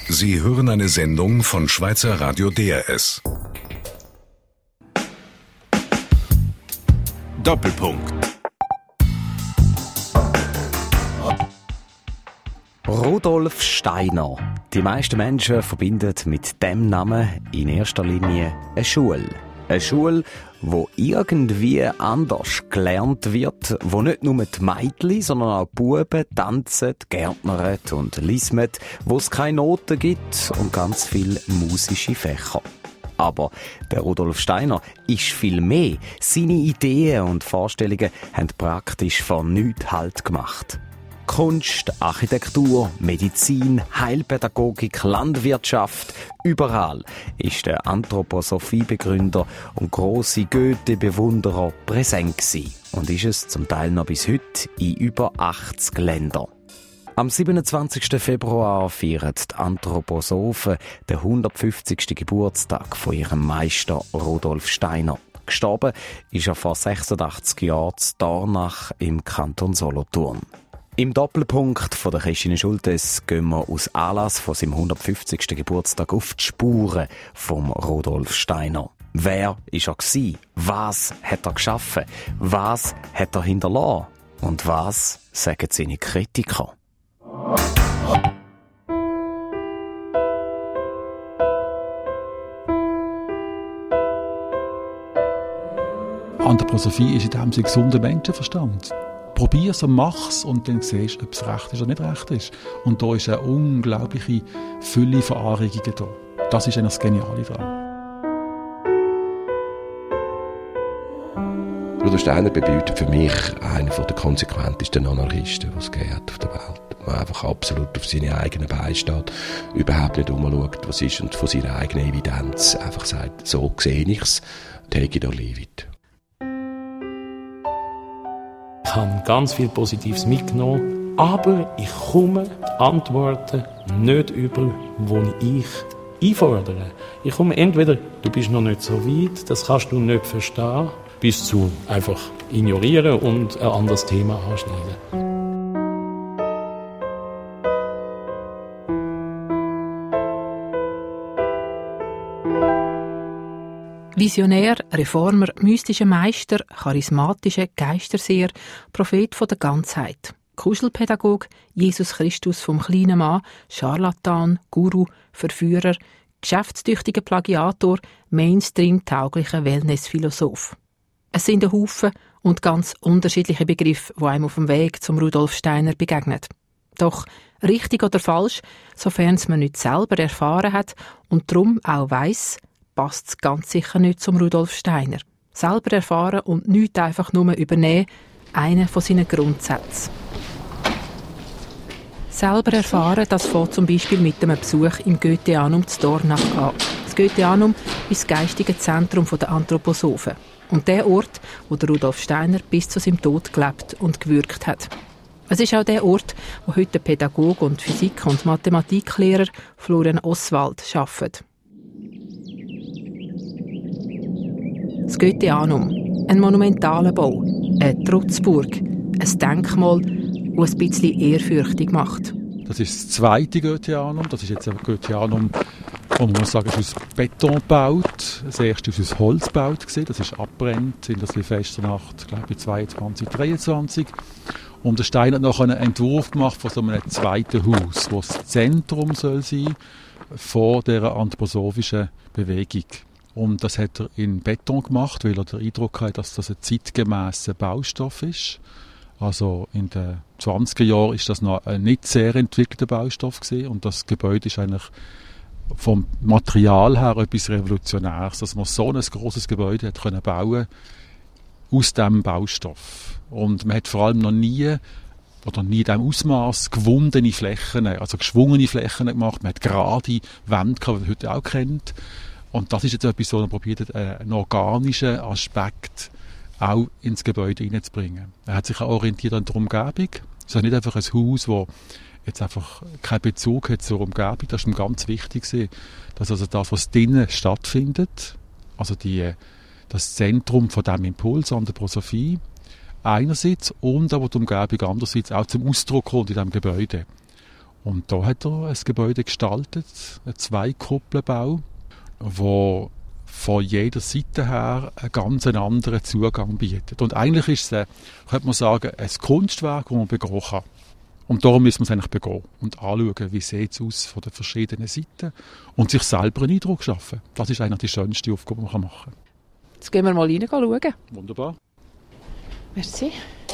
Sie hören eine Sendung von Schweizer Radio DRS. Doppelpunkt. Rudolf Steiner. Die meisten Menschen verbinden mit dem Namen in erster Linie eine Schule. Eine Schule, wo irgendwie anders gelernt wird, wo nicht nur die Mädchen, sondern auch die Buben tanzen, gärtnern und lesen, wo es keine Noten gibt und ganz viele musische Fächer. Aber der Rudolf Steiner ist viel mehr. Seine Ideen und Vorstellungen haben praktisch von nichts Halt gemacht. Kunst, Architektur, Medizin, Heilpädagogik, Landwirtschaft, überall ist der Anthroposophie-Begründer und grosse Goethe-Bewunderer präsent gewesen und ist es zum Teil noch bis heute in über 80 Ländern. Am 27. Februar feiern die Anthroposophen den 150. Geburtstag von ihrem Meister Rudolf Steiner. Gestorben ist er vor 86 Jahren in Dornach im Kanton Solothurn. Im Doppelpunkt von der Christine Schultes gehen wir aus Anlass von seinem 150. Geburtstag auf die Spuren vom Rudolf Steiner. Wer war er gewesen? Was hat er geschaffen? Was hat er hinterlassen? Und was sagen seine Kritiker? Anthroposophie ist in dem Sinne gesunder Menschenverstand. Probier's und mach's und dann siehst du, ob es recht ist oder nicht recht ist. Und da ist eine unglaubliche Fülle von Anregungen da. Das ist eigentlich das Geniale daran. Rudolf Steiner bedeutet für mich einer der konsequentesten Anarchisten, die es gegeben hat auf der Welt. Man einfach absolut auf seine eigenen Beine steht, überhaupt nicht umschaut, was ist und von seiner eigenen Evidenz einfach sagt, so sehe ich's, take it or leave it. Ich habe ganz viel Positives mitgenommen, aber ich komme Antworten nicht über, die ich einfordere. Ich komme entweder, du bist noch nicht so weit, das kannst du nicht verstehen, bis zu einfach ignorieren und ein anderes Thema anschneiden. Visionär, Reformer, mystischer Meister, charismatischer Geisterseher, Prophet von der Ganzheit, Kuschelpädagog, Jesus Christus vom kleinen Mann, Scharlatan, Guru, Verführer, geschäftstüchtiger Plagiator, Mainstream-tauglicher Wellnessphilosoph. Es sind ein Haufen und ganz unterschiedliche Begriffe, die einem auf dem Weg zum Rudolf Steiner begegnen. Doch richtig oder falsch, sofern es man nicht selber erfahren hat und darum auch weiss, passt es ganz sicher nicht zum Rudolf Steiner. Selber erfahren und nichts einfach nur übernehmen, einer von seinen Grundsätzen. Selber erfahren, das fängt zum Beispiel mit einem Besuch im Goetheanum zu Dornach an. Das Goetheanum ist das geistige Zentrum der Anthroposophen. Und der Ort, wo der Rudolf Steiner bis zu seinem Tod gelebt und gewirkt hat. Es ist auch der Ort, wo heute der Pädagoge und Physik- und Mathematiklehrer Florian Oswald arbeitet. Das Goetheanum, ein monumentaler Bau, eine Trutzburg, ein Denkmal, das ein bisschen ehrfürchtig macht. Das ist das zweite Goetheanum. Das ist jetzt ein Goetheanum, wo man muss sagen, ist aus Beton gebaut. Das erste ist aus Holz gebaut. Das ist abbrennt in der Silvesternacht, glaube ich, 22, 23. Und der Steiner hat noch einen Entwurf gemacht von so einem zweiten Haus, wo das Zentrum soll sein von dieser anthroposophischen Bewegung. Und das hat er in Beton gemacht, weil er den Eindruck hat, dass das ein zeitgemäßer Baustoff ist. Also in den 20er Jahren ist das noch ein nicht sehr entwickelter Baustoff gewesen. Und das Gebäude ist eigentlich vom Material her etwas Revolutionäres, dass man so ein grosses Gebäude hat können bauen aus diesem Baustoff. Und man hat vor allem noch nie in diesem Ausmaß gewundene Flächen, also geschwungene Flächen gemacht. Man hat gerade Wände, die man heute auch kennt. Und das ist jetzt etwas, wo man probiert, einen organischen Aspekt auch ins Gebäude hineinzubringen. Er hat sich auch orientiert an der Umgebung. Es ist nicht einfach ein Haus, das jetzt einfach keinen Bezug hat zur Umgebung. Das ist ihm ganz wichtig, dass also das, was drinnen stattfindet, also das Zentrum von diesem Impuls an der Anthroposophie einerseits und aber die Umgebung andererseits auch zum Ausdruck kommt in diesem Gebäude. Und da hat er ein Gebäude gestaltet, einen Zweikuppelbau, wo von jeder Seite her einen ganz anderen Zugang bietet. Und eigentlich ist es, könnte man sagen, ein Kunstwerk, das man begehen kann. Und darum müssen wir es eigentlich begehen und anschauen, wie sieht es aus von den verschiedenen Seiten und sich selber einen Eindruck schaffen. Das ist eigentlich die schönste Aufgabe, die man machen kann. Jetzt gehen wir mal rein schauen. Wunderbar. Merci.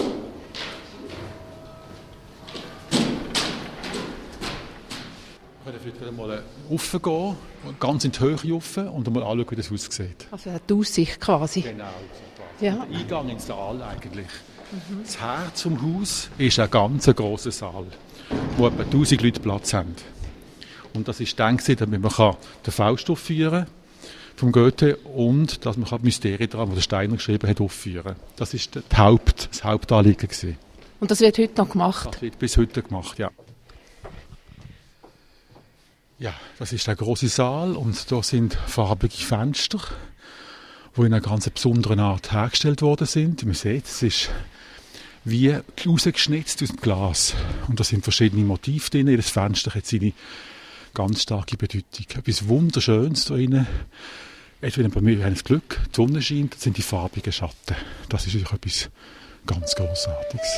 Wir können vielleicht mal raufgehen, ganz in die Höhe rauf und mal anschauen, wie das aussieht. Also die Aussicht quasi. Genau. Ja. Der Eingang ins Saal eigentlich. Das Herz vom Haus ist ein ganz grosser Saal, wo etwa 1000 Leute Platz haben. Und das ist dann, damit man den Faust aufführen kann vom Goethe und dass man die Mysterien daran, die der Steiner geschrieben hat, aufführen. Das ist das Hauptanliegen gewesen. Und das wird heute noch gemacht? Das wird bis heute gemacht, ja. Ja, das ist der große Saal und da sind farbige Fenster, die in einer ganz besonderen Art hergestellt worden sind. Man sieht, es ist wie rausgeschnitzt aus dem Glas. Und da sind verschiedene Motive drin. Jedes Fenster hat seine ganz starke Bedeutung. Etwas Wunderschönes da drin. Entweder bei mir haben das Glück, die Sonne scheint, das sind die farbigen Schatten. Das ist etwas ganz Grossartiges.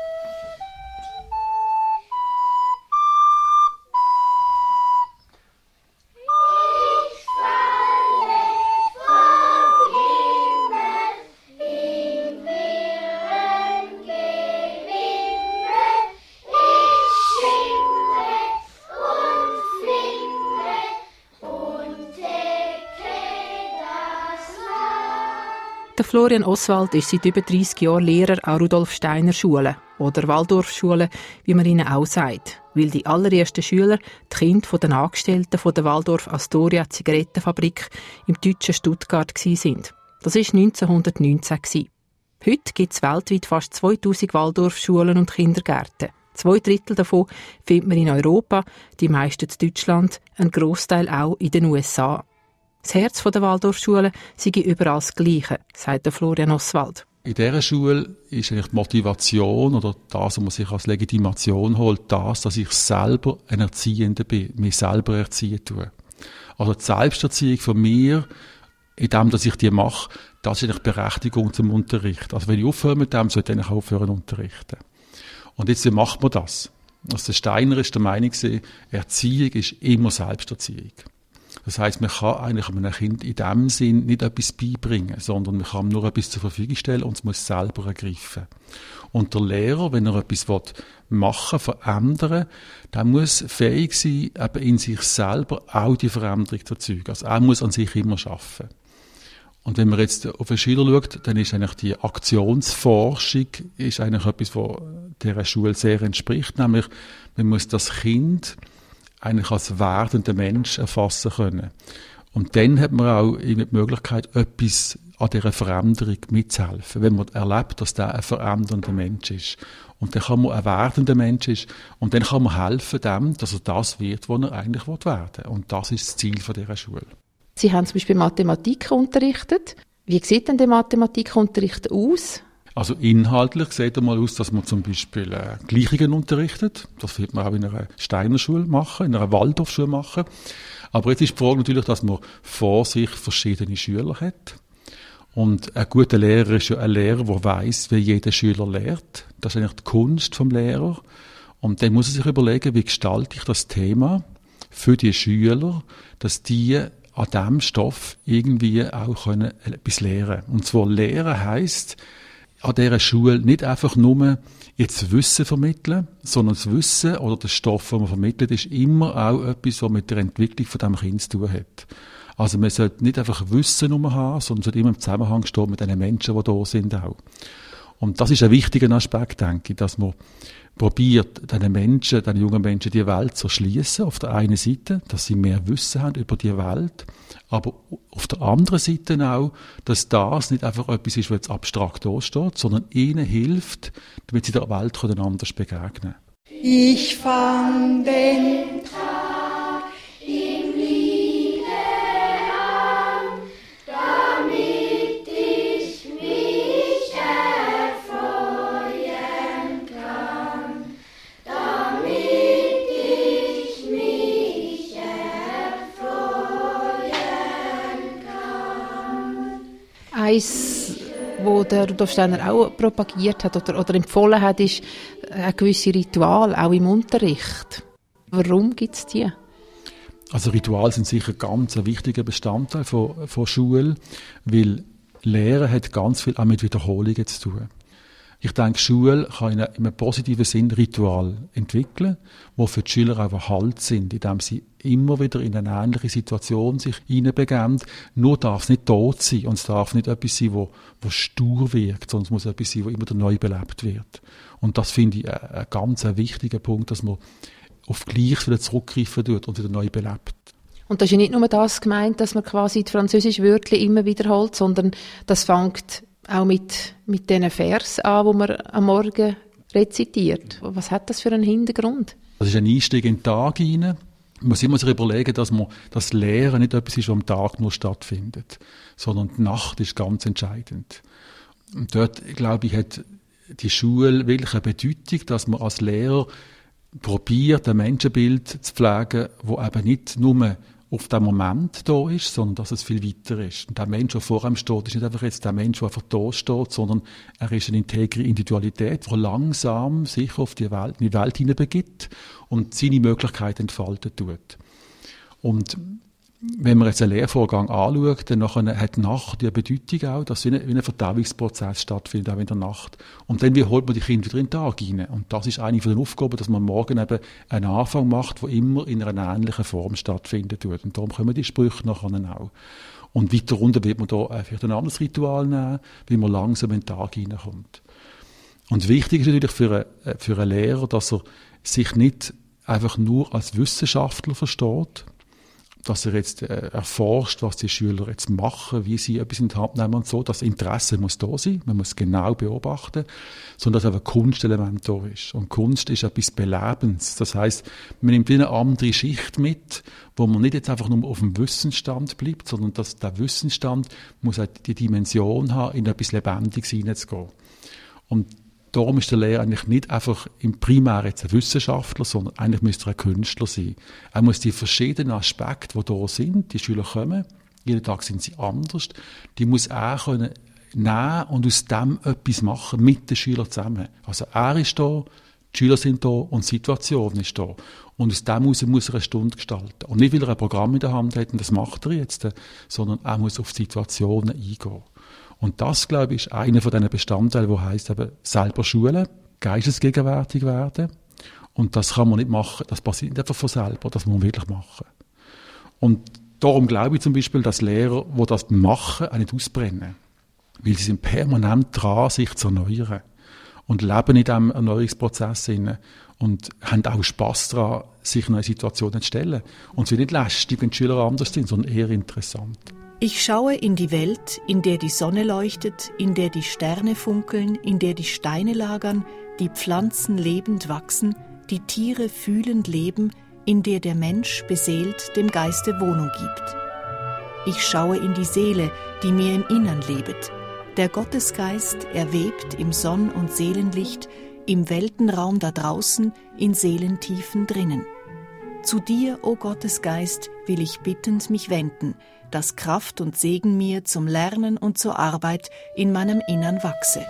Der Florian Oswald ist seit über 30 Jahren Lehrer an Rudolf-Steiner-Schulen oder Waldorfschulen, wie man ihnen auch sagt, weil die allerersten Schüler die Kinder der Angestellten von der Waldorf-Astoria Zigarettenfabrik im deutschen Stuttgart waren. Das war 1919. Heute gibt es weltweit fast 2000 Waldorfschulen und Kindergärten. 2/3 davon findet man in Europa, die meisten in Deutschland, ein Grossteil auch in den USA. Das Herz der Waldorfschule sei überall das Gleiche, sagt der Florian Oswald. In dieser Schule ist eigentlich die Motivation oder das, was man sich als Legitimation holt, das, dass ich selber ein Erziehender bin, mich selber erziehen tue. Also die Selbsterziehung von mir, in dem, dass ich die mache, das ist eigentlich die Berechtigung zum Unterricht. Also wenn ich aufhöre mit dem, sollte ich aufhören zu unterrichten. Und jetzt, wie macht man das? Also der Steiner ist der Meinung, Erziehung ist immer Selbsterziehung. Das heisst, man kann eigentlich einem Kind in dem Sinn nicht etwas beibringen, sondern man kann nur etwas zur Verfügung stellen und es muss selber ergreifen. Und der Lehrer, wenn er etwas machen will, verändern, der muss fähig sein, eben in sich selber auch die Veränderung zu erzeugen. Also er muss an sich immer arbeiten. Und wenn man jetzt auf den Schüler schaut, dann ist eigentlich die Aktionsforschung ist eigentlich etwas, was dieser Schule sehr entspricht, nämlich man muss das Kind eigentlich als werdender Mensch erfassen können. Und dann hat man auch die Möglichkeit, etwas an dieser Veränderung mitzuhelfen, wenn man erlebt, dass der ein verändernder Mensch ist. Und dann kann man ein werdender Mensch ist und dann kann man helfen dem, dass er das wird, was er eigentlich werden will. Und das ist das Ziel dieser Schule. Sie haben zum Beispiel Mathematik unterrichtet. Wie sieht denn der Mathematikunterricht aus? Also inhaltlich sieht er mal aus, dass man zum Beispiel Gleichungen unterrichtet. Das wird man auch in einer Steiner Schule machen, in einer Waldorfschule machen. Aber jetzt ist die Frage natürlich, dass man vor sich verschiedene Schüler hat. Und ein guter Lehrer ist ja ein Lehrer, der weiss, wie jeder Schüler lehrt. Das ist eigentlich die Kunst vom Lehrer. Und dann muss er sich überlegen, wie gestalte ich das Thema für die Schüler, dass die an diesem Stoff irgendwie auch etwas lernen können. Und zwar Lehren heisst, an dieser Schule nicht einfach nur jetzt Wissen vermitteln, sondern das Wissen oder der Stoff, den man vermittelt, ist immer auch etwas, was mit der Entwicklung von diesem Kind zu tun hat. Also man sollte nicht einfach Wissen nur haben, sondern sollte immer im Zusammenhang stehen mit den Menschen, die da sind auch. Und das ist ein wichtiger Aspekt, denke ich, dass man probiert, den jungen Menschen die Welt zu erschließen. Auf der einen Seite, dass sie mehr Wissen haben über die Welt, aber auf der anderen Seite auch, dass das nicht einfach etwas ist, was jetzt abstrakt da steht, sondern ihnen hilft, damit sie der Welt anders begegnen. Ich fang den Tag im Liebe an, damit ich mich erfreuen kann, damit ich Eins, wo der Rudolf Steiner auch propagiert hat oder empfohlen hat, ist ein gewisses Ritual, auch im Unterricht. Warum gibt es die? Also Rituale sind sicher ganz ein wichtiger Bestandteil von Schule, weil Lehren hat ganz viel auch mit Wiederholungen zu tun. Ich denke, Schule kann in einem positiven Sinn Ritual entwickeln, die für die Schüler auch Halt sind, indem sie immer wieder in eine ähnliche Situation sich hineinbegeben. Nur darf es nicht tot sein und es darf nicht etwas sein, wo stur wirkt, sondern es muss etwas sein, wo immer wieder neu belebt wird. Und das finde ich ein ganz wichtiger Punkt, dass man auf Gleiches wieder zurückgreifen tut und wieder neu belebt. Und das ist ja nicht nur das gemeint, dass man quasi die französische Wörter immer wiederholt, sondern das fängt auch mit diesen Vers an, die man am Morgen rezitiert. Was hat das für einen Hintergrund? Das ist ein Einstieg in den Tag hinein. Man muss immer sich überlegen, dass das Lehren nicht etwas ist, was am Tag nur stattfindet, sondern die Nacht ist ganz entscheidend. Und dort, glaube ich, hat die Schule wirklich eine Bedeutung, dass man als Lehrer probiert, ein Menschenbild zu pflegen, das eben nicht nur auf den Moment da ist, sondern dass es viel weiter ist. Und der Mensch, der vor ihm steht, ist nicht einfach jetzt der Mensch, der einfach da steht, sondern er ist eine integre Individualität, die langsam sich auf in die Welt hineinbegibt und seine Möglichkeiten entfalten tut. Und wenn man jetzt einen Lehrvorgang anschaut, dann hat die Nacht die Bedeutung auch, dass wie ein Verdauungsprozess stattfindet, auch in der Nacht. Und dann holt man die Kinder wieder in den Tag hinein. Und das ist eine von den Aufgaben, dass man morgen eben einen Anfang macht, der immer in einer ähnlichen Form stattfinden tut. Und darum kommen die Sprüche nachher auch. Und weiter runter wird man da vielleicht ein anderes Ritual nehmen, wie man langsam in den Tag hineinkommt. Und wichtig ist natürlich für einen Lehrer, dass er sich nicht einfach nur als Wissenschaftler versteht, dass er jetzt erforscht, was die Schüler jetzt machen, wie sie etwas in die Hand nehmen und so. Das Interesse muss da sein, man muss genau beobachten, sondern dass auch ein Kunstelement da ist. Und Kunst ist etwas Belebendes. Das heisst, man nimmt wie eine andere Schicht mit, wo man nicht jetzt einfach nur auf dem Wissensstand bleibt, sondern dass der Wissensstand muss auch die Dimension haben, in etwas Lebendiges hineinzugehen. Und darum ist der Lehrer eigentlich nicht einfach im Primär jetzt ein Wissenschaftler, sondern eigentlich müsste er ein Künstler sein. Er muss die verschiedenen Aspekte, die da sind, die Schüler kommen, jeden Tag sind sie anders, die muss er können nehmen und aus dem etwas machen, mit den Schülern zusammen. Also er ist da, die Schüler sind da und die Situation ist da. Und aus dem heraus muss er eine Stunde gestalten. Und nicht, weil er ein Programm in der Hand hat, und das macht er jetzt, sondern er muss auf Situationen eingehen. Und das, glaube ich, ist einer von diesen Bestandteilen, der heisst eben selber schulen, geistesgegenwärtig werden. Und das kann man nicht machen, das passiert nicht einfach von selber, das muss man wirklich machen. Und darum glaube ich zum Beispiel, dass Lehrer, die das machen, auch nicht ausbrennen. Weil sie sind permanent dran, sich zu erneuern. Und leben in diesem Erneuerungsprozess und haben auch Spass daran, sich neue Situationen zu stellen. Und es wird nicht lästig, wenn die Schüler anders sind, sondern eher interessant. Ich schaue in die Welt, in der die Sonne leuchtet, in der die Sterne funkeln, in der die Steine lagern, die Pflanzen lebend wachsen, die Tiere fühlend leben, in der der Mensch beseelt dem Geiste Wohnung gibt. Ich schaue in die Seele, die mir im Innern lebet. Der Gottesgeist erwebt im Sonn- und Seelenlicht, im Weltenraum da draußen, in Seelentiefen drinnen. Zu dir, o Gottesgeist, will ich bittend mich wenden, dass Kraft und Segen mir zum Lernen und zur Arbeit in meinem Innern wachse.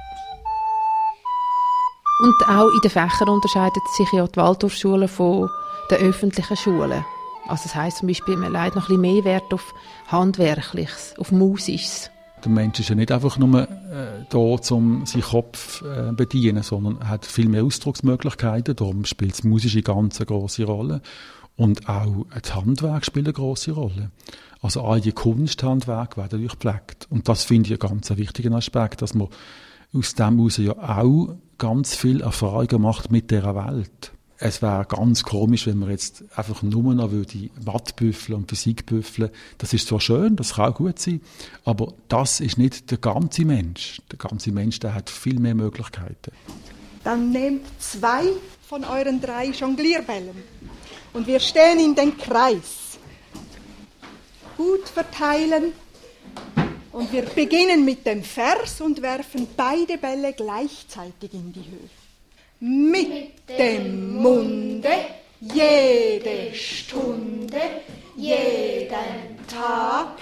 Und auch in den Fächern unterscheidet sich ja die Waldorfschule von den öffentlichen Schulen. Also das heisst zum Beispiel, man legt noch ein bisschen mehr Wert auf Handwerkliches, auf Musisches. Der Mensch ist ja nicht einfach nur da, um seinen Kopf zu bedienen, sondern er hat viel mehr Ausdrucksmöglichkeiten. Darum spielt das Musische ganz eine grosse Rolle. Und auch das Handwerk spielt eine grosse Rolle. Also all die Kunsthandwerke werden durchgepflegt. Und das finde ich einen ganz wichtigen Aspekt, dass man aus dem heraus ja auch ganz viel Erfahrungen macht mit dieser Welt. Es wäre ganz komisch, wenn man jetzt einfach nur noch Mathe büffeln und Physik büffeln. Das ist zwar schön, das kann auch gut sein, aber das ist nicht der ganze Mensch. Der ganze Mensch, der hat viel mehr Möglichkeiten. Dann nehmt 2 von euren 3 Jonglierbällen und wir stehen in den Kreis. Gut verteilen und wir beginnen mit dem Vers und werfen beide Bälle gleichzeitig in die Höhe. Mit dem Munde, jede Stunde, jeden Tag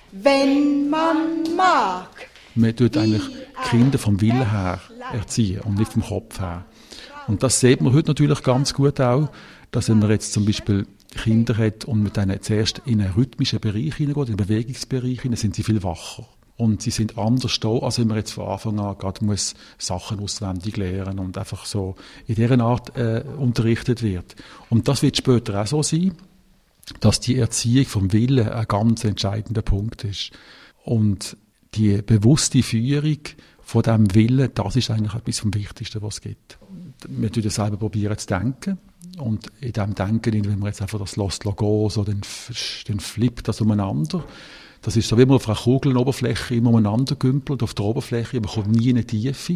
wenn man mag. Man tut eigentlich Kinder vom Willen her erziehen und nicht vom Kopf her. Und das sieht man heute natürlich ganz gut auch, dass wenn man jetzt zum Beispiel Kinder hat und mit denen zuerst in einen rhythmischen Bereich hineingeht, in den Bewegungsbereich hinein, sind sie viel wacher. Und sie sind anders da, als wenn man jetzt von Anfang an gerade muss Sachen auswendig lernen und einfach so in dieser Art unterrichtet wird. Und das wird später auch so sein, dass die Erziehung vom Willen ein ganz entscheidender Punkt ist. Und die bewusste Führung von diesem Willen, das ist eigentlich etwas vom Wichtigsten, was es gibt. Wir probieren selber zu denken. Und in diesem Denken, wenn man jetzt einfach das lässt gehen, so, dann flippt das umeinander. Das ist so, wie man auf einer Kugelenoberfläche immer umeinander gümpelt, auf der Oberfläche, man kommt nie in eine Tiefe.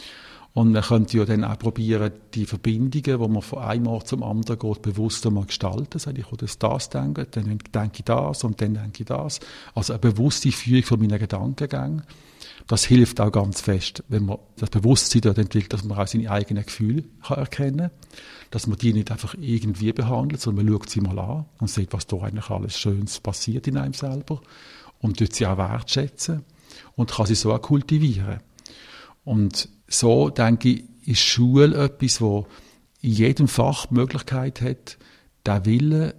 Und man könnte ja dann auch probieren, die Verbindungen, wo man von einem Ort zum anderen geht, bewusst einmal gestalten. Also ich will das denken, dann denke ich das und dann denke ich das. Also eine bewusste Führung von meinen Gedankengängen. Das hilft auch ganz fest, wenn man das Bewusstsein dort entwickelt, dass man auch seine eigenen Gefühle erkennen kann. Dass man die nicht einfach irgendwie behandelt, sondern man schaut sie mal an und sieht, was da eigentlich alles Schönes passiert in einem selber. Und tut sie auch wertschätzen und kann sie so auch kultivieren. Und so, denke ich, ist Schule etwas, wo in jedem Fach die Möglichkeit hat, den Willen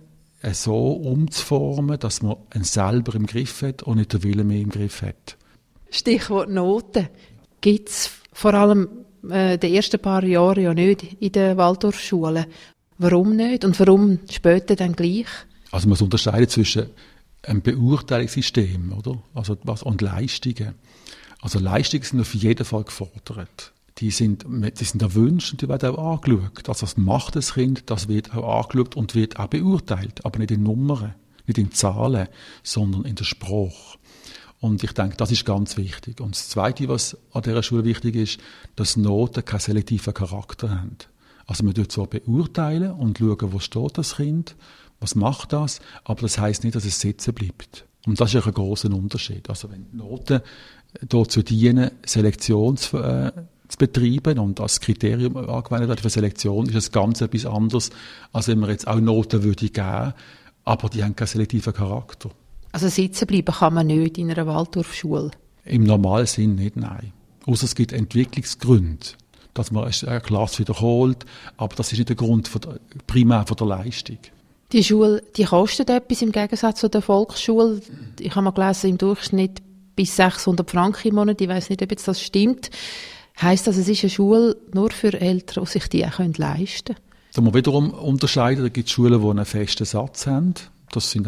so umzuformen, dass man ihn selber im Griff hat und nicht den Willen mehr im Griff hat. Stichwort Noten. Gibt es vor allem die ersten paar Jahre ja nicht in den Waldorfschulen. Warum nicht und warum später dann gleich? Also man unterscheidet zwischen einem Beurteilungssystem, oder? Also und Leistungen. Also Leistungen sind auf jeden Fall gefordert. Die sind erwünscht und die werden auch angeschaut. Also das macht das Kind, das wird auch angeschaut und wird auch beurteilt. Aber nicht in Nummern, nicht in Zahlen, sondern in der Sprache. Und ich denke, das ist ganz wichtig. Und das Zweite, was an dieser Schule wichtig ist, dass Noten keinen selektiven Charakter haben. Also man tut zwar beurteilen und schauen, wo steht das Kind, was macht das, aber das heisst nicht, dass es sitzen bleibt. Und das ist ein grosser Unterschied. Also wenn Noten dazu dienen, Selektion zu betreiben und als Kriterium angewendet wird für Selektion, ist es ganz etwas anderes, als wenn man jetzt auch Noten würde geben, aber die haben keinen selektiven Charakter. Also sitzen bleiben kann man nicht in einer Waldorfschule? Im normalen Sinn nicht, nein. Ausser es gibt Entwicklungsgründe, dass man eine Klasse wiederholt, aber das ist nicht der Grund primär von der Leistung. Die Schule, die kostet etwas im Gegensatz zu der Volksschule. Ich habe mal gelesen, im Durchschnitt bis 600 Franken im Monat. Ich weiss nicht, ob jetzt das stimmt. Heisst das, es ist eine Schule nur für Eltern, die sich die auch leisten können? Da muss man wiederum unterscheiden. Da gibt es Schulen, die einen festen Satz haben. Das sind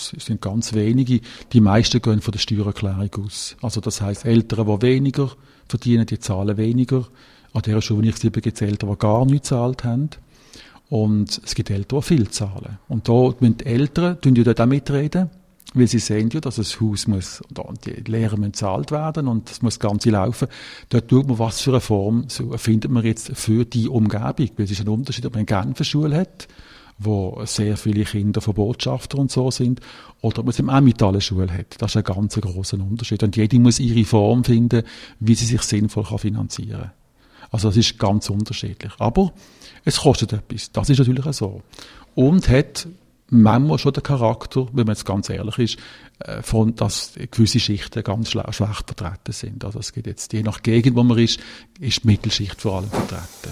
ganz wenige. Die meisten gehen von der Steuererklärung aus. Also das heisst, Eltern, die weniger verdienen, die zahlen weniger. An dieser Schule, wo ich sie gibt es Eltern, die gar nichts gezahlt haben. Und es gibt Eltern, die viel zahlen. Und da müssen die Eltern dort auch mitreden, weil sie sehen ja, dass das Haus muss, die Lehrer müssen bezahlt werden und es muss das Ganze laufen. Dort schaut man, was für eine Form findet man jetzt für die Umgebung. Weil es ist ein Unterschied, ob man eine Genfer-Schule hat, wo sehr viele Kinder von Botschaftern und so sind, oder ob man es im Emmentaler Schule hat. Das ist ein ganz grosser Unterschied. Und jede muss ihre Form finden, wie sie sich sinnvoll finanzieren kann. Also das ist ganz unterschiedlich. Aber es kostet etwas. Das ist natürlich auch so. Und hat manchmal schon den Charakter, wenn man jetzt ganz ehrlich ist, von, dass gewisse Schichten ganz schlecht vertreten sind. Also es gibt jetzt, je nach Gegend, wo man ist die Mittelschicht vor allem vertreten.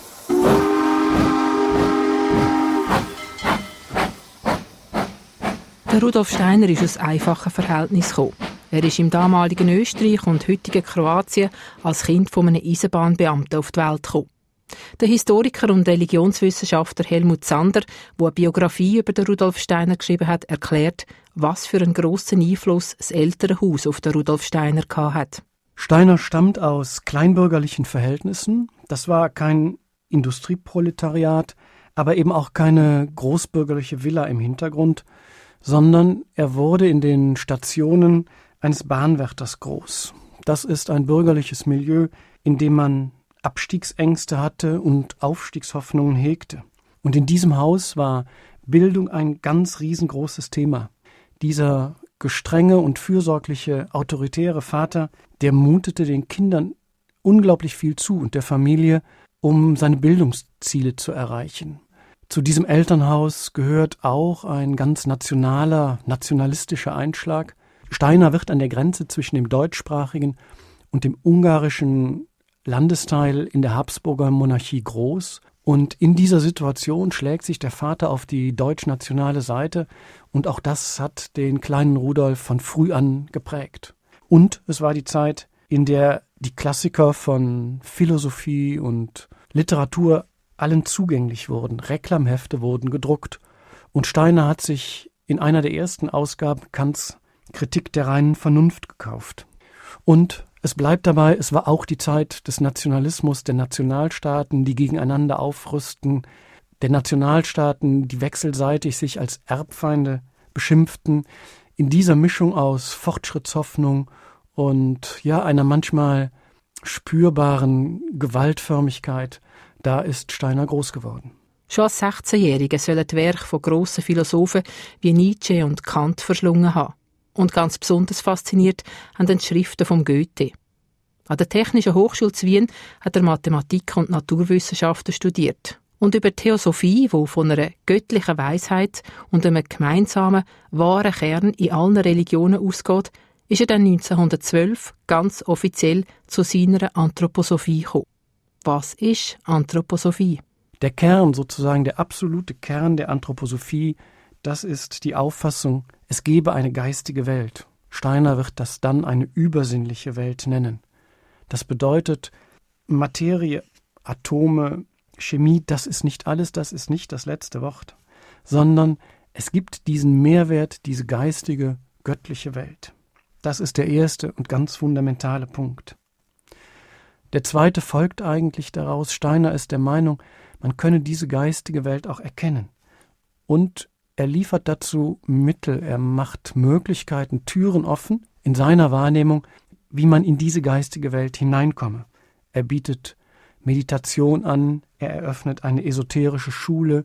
Der Rudolf Steiner ist aus einfachen Verhältnissen gekommen. Er ist im damaligen Österreich und heutigen Kroatien als Kind von einem Eisenbahnbeamten auf die Welt gekommen. Der Historiker und Religionswissenschaftler Helmut Zander, der eine Biografie über den Rudolf Steiner geschrieben hat, erklärt, was für einen grossen Einfluss das Elternhaus auf den Rudolf Steiner hatte. Steiner stammt aus kleinbürgerlichen Verhältnissen. Das war kein Industrieproletariat, aber eben auch keine großbürgerliche Villa im Hintergrund, sondern er wurde in den Stationen eines Bahnwärters groß. Das ist ein bürgerliches Milieu, in dem man Abstiegsängste hatte und Aufstiegshoffnungen hegte. Und in diesem Haus war Bildung ein ganz riesengroßes Thema. Dieser gestrenge und fürsorgliche, autoritäre Vater, der mutete den Kindern unglaublich viel zu und der Familie, um seine Bildungsziele zu erreichen. Zu diesem Elternhaus gehört auch ein ganz nationalistischer Einschlag. Steiner wird an der Grenze zwischen dem deutschsprachigen und dem ungarischen Landesteil in der Habsburger Monarchie groß. Und in dieser Situation schlägt sich der Vater auf die deutschnationale Seite. Und auch das hat den kleinen Rudolf von früh an geprägt. Und es war die Zeit, in der die Klassiker von Philosophie und Literatur allen zugänglich wurden. Reklamhefte wurden gedruckt. Und Steiner hat sich in einer der ersten Ausgaben Kants Kritik der reinen Vernunft gekauft. Und es bleibt dabei, es war auch die Zeit des Nationalismus, der Nationalstaaten, die gegeneinander aufrüsten, der Nationalstaaten, die wechselseitig sich als Erbfeinde beschimpften. In dieser Mischung aus Fortschrittshoffnung und ja, einer manchmal spürbaren Gewaltförmigkeit, da ist Steiner groß geworden. Schon als 16-Jährige sollen die Werke von grossen Philosophen wie Nietzsche und Kant verschlungen haben. Und ganz besonders fasziniert haben die Schriften von Goethe. An der Technischen Hochschule zu Wien hat er Mathematik und Naturwissenschaften studiert. Und über Theosophie, die von einer göttlichen Weisheit und einem gemeinsamen, wahren Kern in allen Religionen ausgeht, ist er dann 1912 ganz offiziell zu seiner Anthroposophie gekommen. Was ist Anthroposophie? Der Kern, sozusagen der absolute Kern der Anthroposophie, das ist die Auffassung, es gebe eine geistige Welt. Steiner wird das dann eine übersinnliche Welt nennen. Das bedeutet, Materie, Atome, Chemie, das ist nicht alles, das ist nicht das letzte Wort, sondern es gibt diesen Mehrwert, diese geistige, göttliche Welt. Das ist der erste und ganz fundamentale Punkt. Der zweite folgt eigentlich daraus. Steiner ist der Meinung, man könne diese geistige Welt auch erkennen. Und er liefert dazu Mittel, er macht Möglichkeiten, Türen offen in seiner Wahrnehmung, wie man in diese geistige Welt hineinkomme. Er bietet Meditation an, er eröffnet eine esoterische Schule,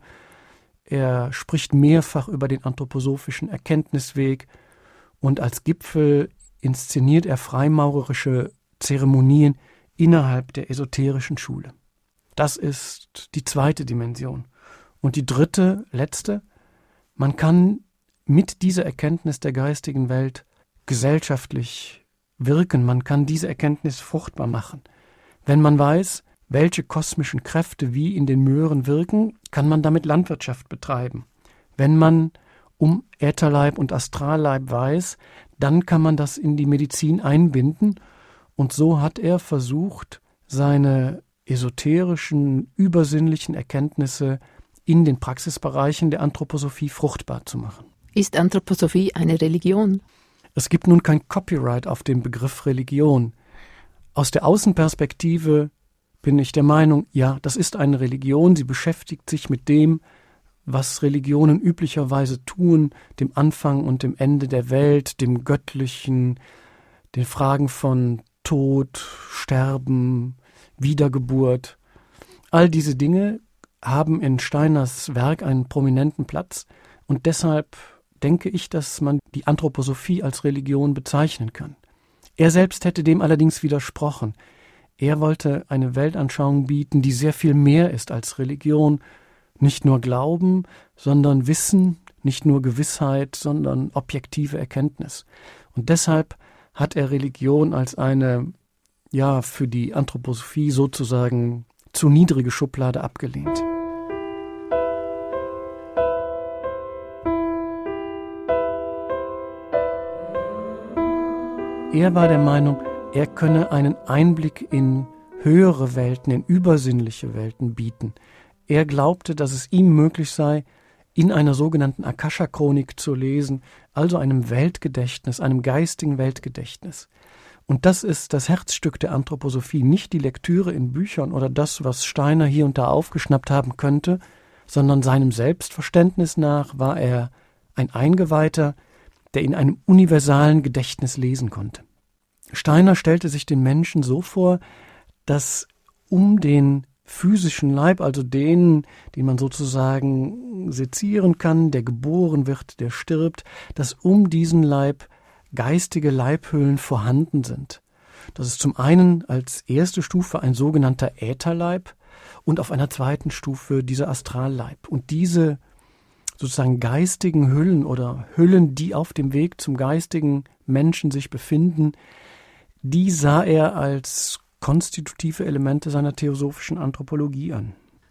er spricht mehrfach über den anthroposophischen Erkenntnisweg und als Gipfel inszeniert er freimaurerische Zeremonien innerhalb der esoterischen Schule. Das ist die zweite Dimension. Und die dritte, letzte, man kann mit dieser Erkenntnis der geistigen Welt gesellschaftlich wirken, man kann diese Erkenntnis fruchtbar machen. Wenn man weiß, welche kosmischen Kräfte wie in den Möhren wirken, kann man damit Landwirtschaft betreiben. Wenn man um Ätherleib und Astralleib weiß, dann kann man das in die Medizin einbinden. Und so hat er versucht, seine esoterischen, übersinnlichen Erkenntnisse in den Praxisbereichen der Anthroposophie fruchtbar zu machen. Ist Anthroposophie eine Religion? Es gibt nun kein Copyright auf den Begriff Religion. Aus der Außenperspektive bin ich der Meinung, ja, das ist eine Religion. Sie beschäftigt sich mit dem, was Religionen üblicherweise tun, dem Anfang und dem Ende der Welt, dem Göttlichen, den Fragen von Tod, Sterben, Wiedergeburt. All diese Dinge haben in Steiners Werk einen prominenten Platz und deshalb denke ich, dass man die Anthroposophie als Religion bezeichnen kann. Er selbst hätte dem allerdings widersprochen. Er wollte eine Weltanschauung bieten, die sehr viel mehr ist als Religion, nicht nur Glauben, sondern Wissen, nicht nur Gewissheit, sondern objektive Erkenntnis. Und deshalb hat er Religion als eine, ja, für die Anthroposophie sozusagen zu niedrige Schublade abgelehnt. Er war der Meinung, er könne einen Einblick in höhere Welten, in übersinnliche Welten bieten. Er glaubte, dass es ihm möglich sei, in einer sogenannten Akasha-Chronik zu lesen, also einem Weltgedächtnis, einem geistigen Weltgedächtnis. Und das ist das Herzstück der Anthroposophie, nicht die Lektüre in Büchern oder das, was Steiner hier und da aufgeschnappt haben könnte, sondern seinem Selbstverständnis nach war er ein Eingeweihter, der in einem universalen Gedächtnis lesen konnte. Steiner stellte sich den Menschen so vor, dass um den physischen Leib, also den man sozusagen sezieren kann, der geboren wird, der stirbt, dass um diesen Leib geistige Leibhüllen vorhanden sind. Das ist zum einen als erste Stufe ein sogenannter Ätherleib und auf einer zweiten Stufe dieser Astralleib. Und diese sozusagen geistigen Hüllen oder Hüllen, die auf dem Weg zum geistigen Menschen sich befinden, die sah er als konstitutive Elemente seiner theosophischen Anthropologie an.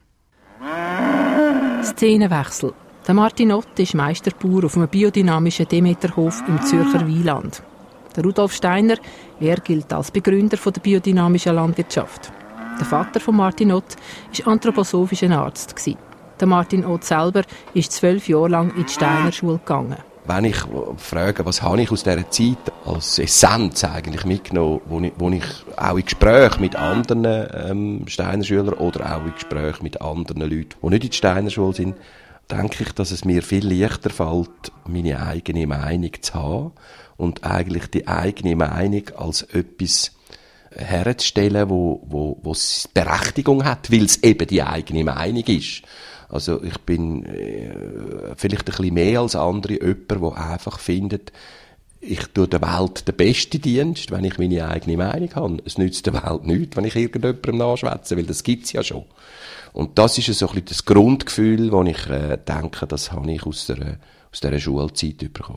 Szenenwechsel. Der Martin Ott ist Meisterbauer auf einem biodynamischen Demeterhof im Zürcher Wieland. Der Rudolf Steiner, er gilt als Begründer der biodynamischen Landwirtschaft. Der Vater von Martin Ott war anthroposophischer Arzt. Der Martin Ott selber ist 12 Jahre lang in die Steiner Schule gegangen. Wenn ich frage, was habe ich aus dieser Zeit als Essenz eigentlich mitgenommen, wo ich auch in Gesprächen mit anderen Steiner Schülern oder auch in Gesprächen mit anderen Leuten, die nicht in der Steiner Schule sind, denke ich, dass es mir viel leichter fällt, meine eigene Meinung zu haben und eigentlich die eigene Meinung als etwas herzustellen, wo Berechtigung hat, weil es eben die eigene Meinung ist. Also ich bin vielleicht ein bisschen mehr als andere jemand, der einfach findet, ich tue der Welt den besten Dienst, wenn ich meine eigene Meinung habe. Es nützt der Welt nichts, wenn ich irgendjemandem nachschwätze, weil das gibt's ja schon. Und das ist so ein bisschen das Grundgefühl, das ich denke, das habe ich aus dieser Schulzeit bekommen.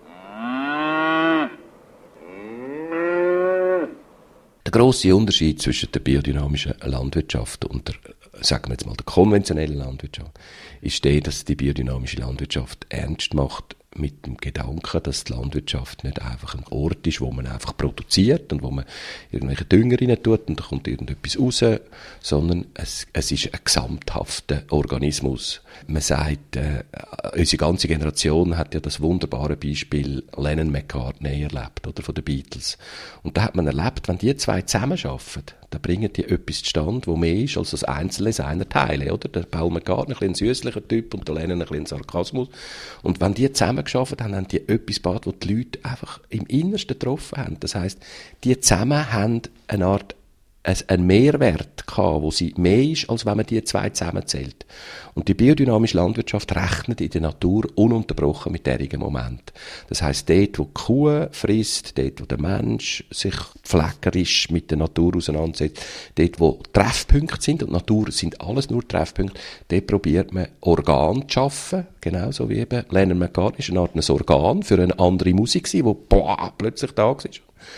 Der grosse Unterschied zwischen der biodynamischen Landwirtschaft und der, sagen wir jetzt mal, der konventionellen Landwirtschaft ist der, dass die biodynamische Landwirtschaft ernst macht mit dem Gedanken, dass die Landwirtschaft nicht einfach ein Ort ist, wo man einfach produziert und wo man irgendwelche Dünger rein tut und da kommt irgendetwas raus, sondern es ist ein gesamthafter Organismus. Man sagt, unsere ganze Generation hat ja das wunderbare Beispiel Lennon-McCartney erlebt, oder, von den Beatles. Und da hat man erlebt, wenn die zwei zusammenarbeiten, dann bringen die etwas zustande, wo mehr ist als das Einzelne seiner Teile, oder? Der Paul McCartney, ein süßlicher Typ, und der Lennon ein bisschen Sarkasmus. Und wenn die zusammengearbeitet haben, haben die etwas gebaut, wo die Leute einfach im Innersten getroffen haben. Das heisst, die zusammen haben eine Art einen Mehrwert gehabt, wo sie mehr ist, als wenn man die zwei zusammenzählt. Und die biodynamische Landwirtschaft rechnet in der Natur ununterbrochen mit diesem Moment. Das heisst, dort, wo die Kuh frisst, dort, wo der Mensch sich pflegerisch mit der Natur auseinandersetzt, dort, wo Treffpunkte sind, und Natur sind alles nur Treffpunkte, dort probiert man Organe zu schaffen, genauso wie eben Lennon McCartney ist eine Art ein Organ für eine andere Musik gewesen, die plötzlich da war.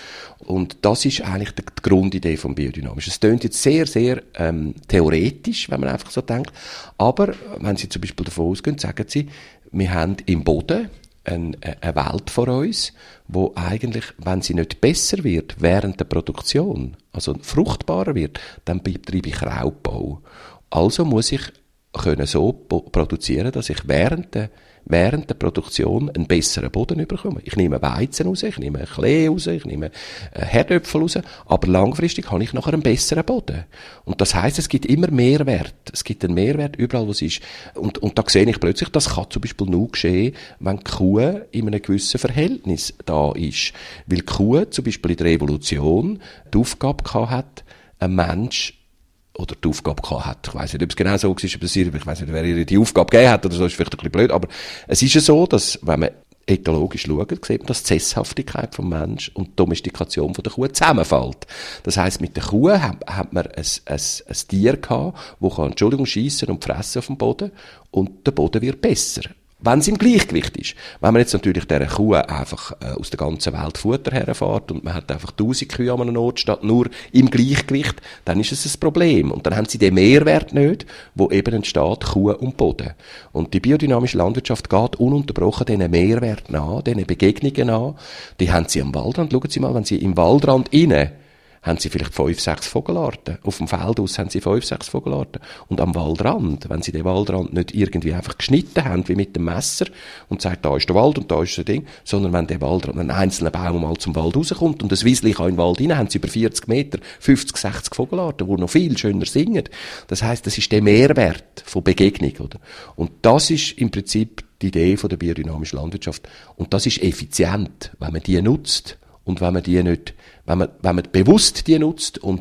Und das ist eigentlich die Grundidee vom Biodynamischen. Es klingt jetzt sehr, sehr theoretisch, wenn man einfach so denkt. Aber wenn Sie zum Beispiel davon ausgehen, sagen Sie, wir haben im Boden eine Welt vor uns, wo eigentlich, wenn sie nicht besser wird während der Produktion, also fruchtbarer wird, dann betreibe ich Raubbau. Also muss ich so produzieren, dass ich während der Produktion einen besseren Boden bekomme. Ich nehme Weizen raus, ich nehme Klee raus, ich nehme Herdöpfel raus, aber langfristig habe ich nachher einen besseren Boden. Und das heisst, es gibt immer Mehrwert. Es gibt einen Mehrwert überall, wo es ist. Und da sehe ich plötzlich, das kann zum Beispiel nur geschehen, wenn die Kuh in einem gewissen Verhältnis da ist. Weil die Kuh zum Beispiel in der Evolution die Aufgabe gehabt hat, ein Mensch oder die Aufgabe gehabt hat. Ich weiss nicht, ob es genau so war, ich weiss nicht, wer ihr die Aufgabe gegeben hat, oder so, ist vielleicht ein bisschen blöd, aber es ist ja so, dass, wenn man ethologisch schaut, sieht man, dass die Sesshaftigkeit vom Mensch und die Domestikation von der Kuh zusammenfällt. Das heisst, mit der Kuh hat man ein Tier gehabt, das schiessen und fressen auf dem Boden, und der Boden wird besser. Wenn es im Gleichgewicht ist. Wenn man jetzt natürlich dieser Kuh einfach aus der ganzen Welt Futter herfährt und man hat einfach 1000 Kühe an einem Ort statt nur im Gleichgewicht, dann ist es ein Problem. Und dann haben sie den Mehrwert nicht, wo eben entsteht, Kuh und Boden. Und die biodynamische Landwirtschaft geht ununterbrochen diesen Mehrwert nach, diesen Begegnungen nach. Die haben sie am Waldrand. Schauen Sie mal, wenn Sie im Waldrand rein haben Sie vielleicht 5, 6 Vogelarten. Auf dem Feld aus haben Sie 5, 6 Vogelarten. Und am Waldrand, wenn Sie den Waldrand nicht irgendwie einfach geschnitten haben, wie mit dem Messer, und sagt, da ist der Wald und da ist das Ding, sondern wenn der Waldrand, ein einzelner Baum mal zum Wald rauskommt und das Wiesli kann in den Wald rein, haben Sie über 40 Meter 50, 60 Vogelarten, die noch viel schöner singen. Das heisst, das ist der Mehrwert von Begegnung, oder? Und das ist im Prinzip die Idee von der biodynamischen Landwirtschaft. Und das ist effizient, wenn man die nutzt. Und wenn man die nicht, wenn man bewusst die nutzt und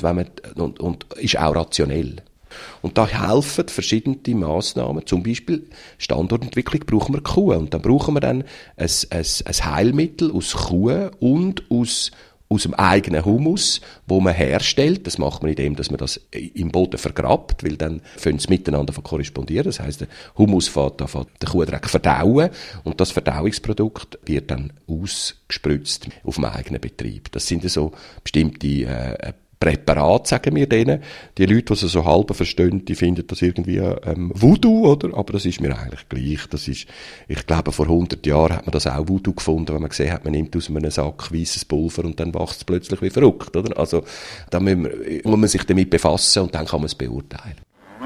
ist auch rationell. Und da helfen verschiedene Massnahmen. Zum Beispiel Standortentwicklung brauchen wir Kuh. Und dann brauchen wir dann ein Heilmittel aus Kuh und aus aus dem eigenen Humus, wo man herstellt. Das macht man indem, dass man das im Boden vergrabt, weil dann fangen sie miteinander korrespondieren. Das heisst, der Humus fährt den Kuhdreck verdauen und das Verdauungsprodukt wird dann ausgespritzt auf dem eigenen Betrieb. Das sind so bestimmte Präparat, sagen wir denen. Die Leute, die es so halb verstehen, die finden das irgendwie Voodoo, oder? Aber das ist mir eigentlich gleich. Das ist, ich glaube, vor 100 Jahren hat man das auch Voodoo gefunden, wenn man gesehen hat, man nimmt aus einem Sack weisses Pulver und dann wächst es plötzlich wie verrückt, oder? Also, da muss man sich damit befassen und dann kann man es beurteilen.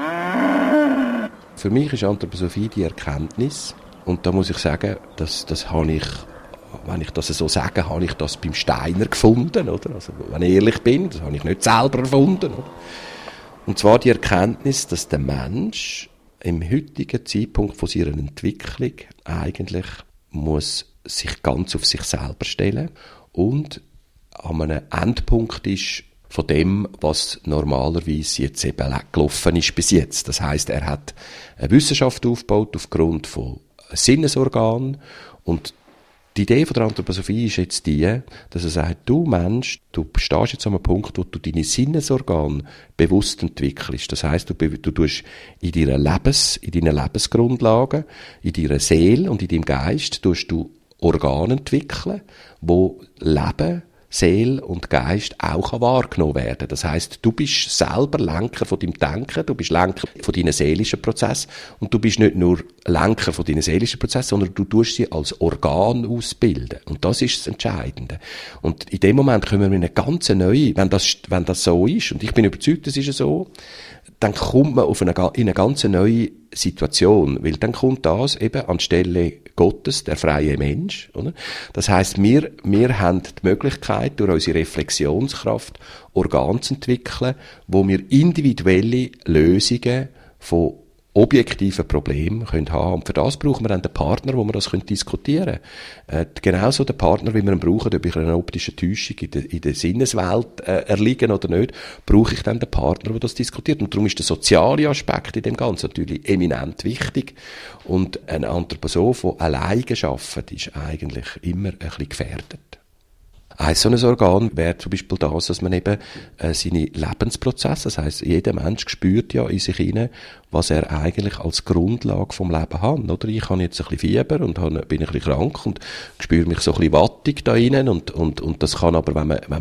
Für mich ist Anthroposophie die Erkenntnis, und da muss ich sagen, das habe ich, wenn ich das so sage, habe ich das beim Steiner gefunden, oder? Also, wenn ich ehrlich bin, das habe ich nicht selber erfunden, oder? Und zwar die Erkenntnis, dass der Mensch im heutigen Zeitpunkt von seiner Entwicklung eigentlich muss sich ganz auf sich selber stellen und an einem Endpunkt ist von dem, was normalerweise jetzt eben gelaufen ist bis jetzt. Das heisst, er hat eine Wissenschaft aufgebaut aufgrund von Sinnesorganen, und die Idee von der Anthroposophie ist jetzt die, dass er sagt, du Mensch, du stehst jetzt an einem Punkt, wo du deine Sinnesorgane bewusst entwickelst. Das heisst, du tust in deinen Lebensgrundlagen, in deiner Seele und in deinem Geist, tust du Organe entwickeln, wo Leben, Seele und Geist auch wahrgenommen werden. Das heisst, du bist selber Lenker von deinem Denken, du bist Lenker von deinen seelischen Prozessen, und du bist nicht nur Lenker von deinen seelischen Prozessen, sondern du tust sie als Organ ausbilden. Und das ist das Entscheidende. Und in dem Moment können wir in eine ganz neue, wenn das so ist, und ich bin überzeugt, das ist so, dann kommt man in eine ganz neue Situation, weil dann kommt das eben anstelle Gottes, der freie Mensch, oder? Das heisst, wir haben die Möglichkeit, durch unsere Reflexionskraft Organe zu entwickeln, wo wir individuelle Lösungen von objektiven Problemen haben können. Und für das brauchen wir dann den Partner, wo wir das diskutieren können. Genauso den Partner, wie wir ihn brauchen, ob ich einer optischen Täuschung in der Sinneswelt erliegen oder nicht, brauche ich dann den Partner, der das diskutiert. Und darum ist der soziale Aspekt in dem Ganzen natürlich eminent wichtig. Und ein Anthroposoph, der alleine arbeitet, ist eigentlich immer ein bisschen gefährdet. Ein so ein Organ wäre zum Beispiel das, dass man eben seine Lebensprozesse, das heisst, jeder Mensch spürt ja in sich hinein, was er eigentlich als Grundlage vom Leben hat, oder? Ich habe jetzt ein bisschen Fieber und bin ein bisschen krank und spüre mich so ein bisschen wattig da innen und das kann aber,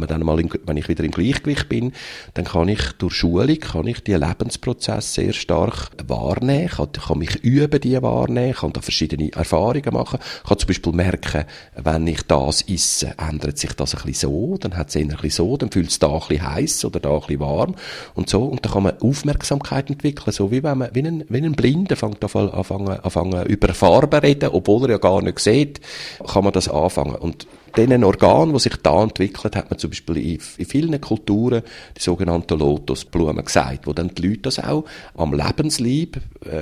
wenn ich wieder im Gleichgewicht bin, dann kann ich durch Schulung, die Lebensprozesse sehr stark wahrnehmen, kann mich üben, die wahrnehmen, kann da verschiedene Erfahrungen machen, kann zum Beispiel merken, wenn ich das esse, ändert sich das ein bisschen so, dann hat es eher ein bisschen so, dann fühlt es da ein bisschen heiß oder da ein bisschen warm und so, und dann kann man Aufmerksamkeit entwickeln, so wie wenn man, wie ein Blinder fängt anfangen über Farben reden, obwohl er ja gar nicht sieht, kann man das anfangen. Und diesen Organ, die sich da entwickelt, hat man zum Beispiel in vielen Kulturen die sogenannten Lotusblumen gesagt, wo dann die Leute das auch am Lebensleib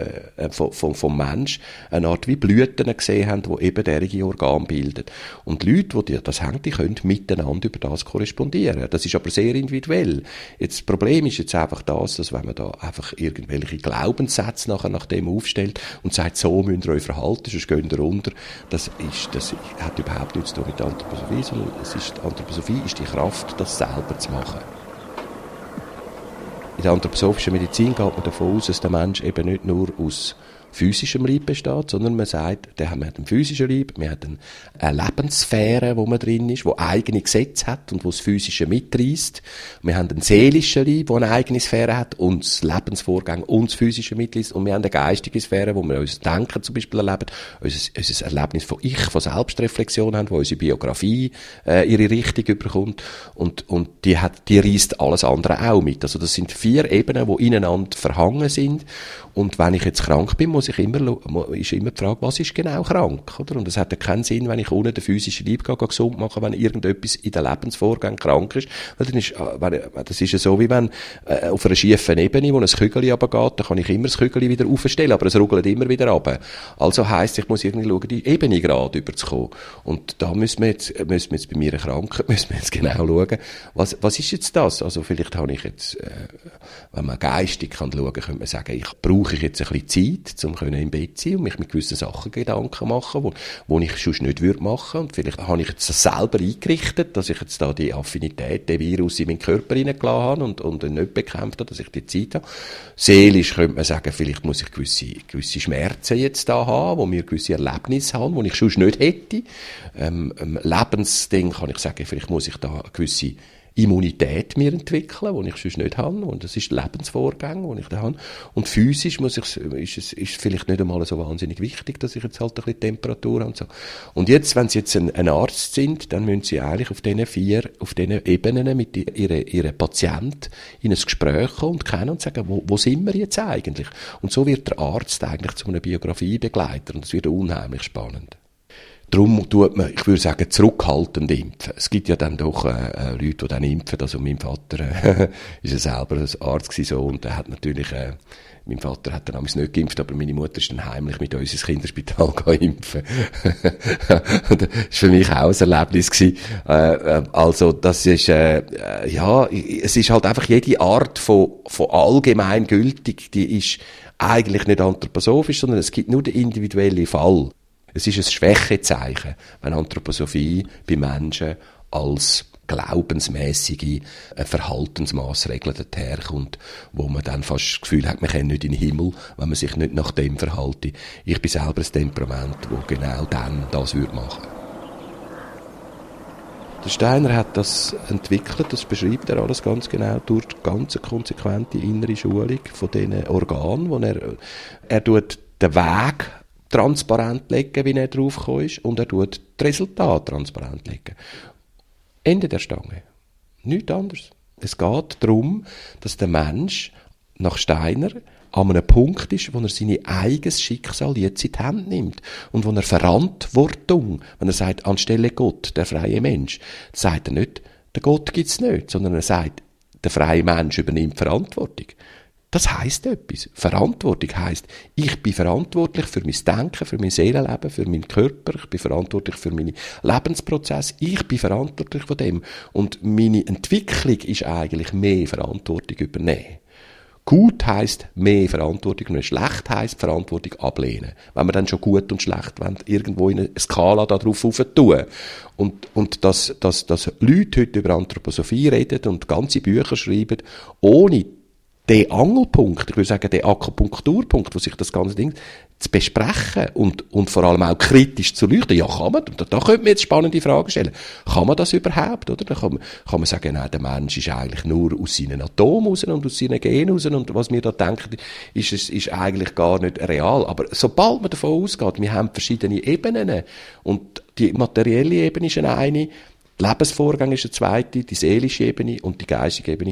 vom Mensch eine Art wie Blüten gesehen haben, die eben derige Organe bilden. Und die Leute, die das haben, die können miteinander über das korrespondieren. Das ist aber sehr individuell. Jetzt, das Problem ist jetzt einfach das, dass wenn man da einfach irgendwelche Glaubenssätze nach dem aufstellt und sagt, so müsst ihr euch verhalten, sonst geht ihr runter, das hat überhaupt nichts zu tun mit Anthroposophie, sondern Anthroposophie ist die Kraft, das selber zu machen. In der anthroposophischen Medizin geht man davon aus, dass der Mensch eben nicht nur aus physischem Leib besteht, sondern man sagt, wir haben einen physischen Leib, wir haben eine Lebenssphäre, wo man drin ist, wo eigene Gesetze hat und wo das Physische mitreißt. Wir haben einen seelischen Leib, der eine eigene Sphäre hat und das Lebensvorgang und das Physische mitreißt. Und wir haben eine geistige Sphäre, wo wir unser Denken zum Beispiel erleben, unser Erlebnis von Ich, von Selbstreflexion haben, wo unsere Biografie ihre Richtung überkommt. Und die reißt alles andere auch mit. Also das sind 4 Ebenen, die ineinander verhangen sind. Und wenn ich jetzt krank bin, ist immer die Frage, was ist genau krank, oder? Und es hat ja keinen Sinn, wenn ich ohne den physischen Leib gesund mache, wenn irgendetwas in den Lebensvorgängen krank ist. Das ist ja so, wie wenn auf einer schiefen Ebene, wo ein Kügel runtergeht, dann kann ich immer das Kügel wieder aufstellen, aber es ruckelt immer wieder runter. Also heisst, ich muss irgendwie schauen, die Ebene gerade überzukommen. Und da müssen wir jetzt bei mir Kranken, müssen wir jetzt genau schauen, was ist jetzt das? Also vielleicht habe ich jetzt, wenn man geistig kann schauen, könnte man sagen, brauche ich jetzt ein bisschen Zeit, um im Bett zu sein und mich mit gewissen Sachen Gedanken machen, wo ich sonst nicht würde machen. Und vielleicht habe ich jetzt das selber eingerichtet, dass ich jetzt da die Affinität, den Virus in meinen Körper hineingelassen habe und nicht bekämpft habe, dass ich die Zeit habe. Seelisch könnte man sagen, vielleicht muss ich gewisse Schmerzen jetzt da haben, wo mir gewisse Erlebnisse haben, die ich sonst nicht hätte. Lebensding kann ich sagen, vielleicht muss ich da eine gewisse Immunität mir entwickeln, die ich sonst nicht habe. Und das ist Lebensvorgang, den ich da habe. Und physisch ist vielleicht nicht einmal so wahnsinnig wichtig, dass ich jetzt halt ein bisschen Temperatur habe und so. Und jetzt, wenn Sie jetzt ein Arzt sind, dann müssen Sie eigentlich auf diesen Ebenen mit Ihren Patienten in ein Gespräch kommen und kennen und sagen, wo sind wir jetzt eigentlich? Und so wird der Arzt eigentlich zu einem Biografiebegleiter und das wird unheimlich spannend. Darum tut man, ich würde sagen, zurückhaltend impfen. Es gibt ja dann doch Leute, die dann impfen. Also mein Vater ist ja selber ein Arzt gewesen, so, und der hat natürlich, mein Vater hat dann damals nicht geimpft, aber meine Mutter ist dann heimlich mit uns ins Kinderspital impfen. Das war für mich auch ein Erlebnis gewesen. Also das ist, es ist halt einfach jede Art von allgemeingültig, die ist eigentlich nicht anthroposophisch, sondern es gibt nur den individuellen Fall. Es ist ein Schwächezeichen, wenn Anthroposophie bei Menschen als glaubensmäßige Verhaltensmaßregel daherkommt, wo man dann fast das Gefühl hat, man kann nicht in den Himmel, wenn man sich nicht nach dem verhalte. Ich bin selber ein Temperament, das genau dann das würde machen. Der Steiner hat das entwickelt, das beschreibt er alles ganz genau, durch die ganze konsequente innere Schulung von diesen Organen, wo er tut den Weg transparent legen, wie er drauf gekommen ist, und er tut das Resultat transparent legen. Ende der Stange. Nichts anderes. Es geht darum, dass der Mensch nach Steiner an einem Punkt ist, wo er sein eigenes Schicksal jetzt in die Hand nimmt und wo er Verantwortung, wenn er sagt, anstelle Gott, der freie Mensch, sagt er nicht, der Gott gibt's nicht, sondern er sagt, der freie Mensch übernimmt Verantwortung. Das heisst etwas. Verantwortung heisst, ich bin verantwortlich für mein Denken, für mein Seelenleben, für meinen Körper, ich bin verantwortlich für meine Lebensprozesse, ich bin verantwortlich von dem. Und meine Entwicklung ist eigentlich mehr Verantwortung übernehmen. Gut heisst mehr Verantwortung übernehmen. Schlecht heisst Verantwortung ablehnen. Wenn wir dann schon gut und schlecht wollen, irgendwo in eine Skala da drauf tun. Und dass Leute heute über Anthroposophie reden und ganze Bücher schreiben, ohne den Angelpunkt, ich würde sagen, den Akupunkturpunkt, wo sich das ganze Ding zu besprechen und vor allem auch kritisch zu leuchten. Ja, kann man, da könnte man jetzt spannende Fragen stellen. Kann man das überhaupt, oder? Da kann man sagen, nein, der Mensch ist eigentlich nur aus seinen Atomen raus und aus seinen Genen raus und was wir da denken, ist eigentlich gar nicht real. Aber sobald man davon ausgeht, wir haben verschiedene Ebenen und die materielle Ebene ist eine, der Lebensvorgang ist eine zweite, die seelische Ebene und die geistige Ebene.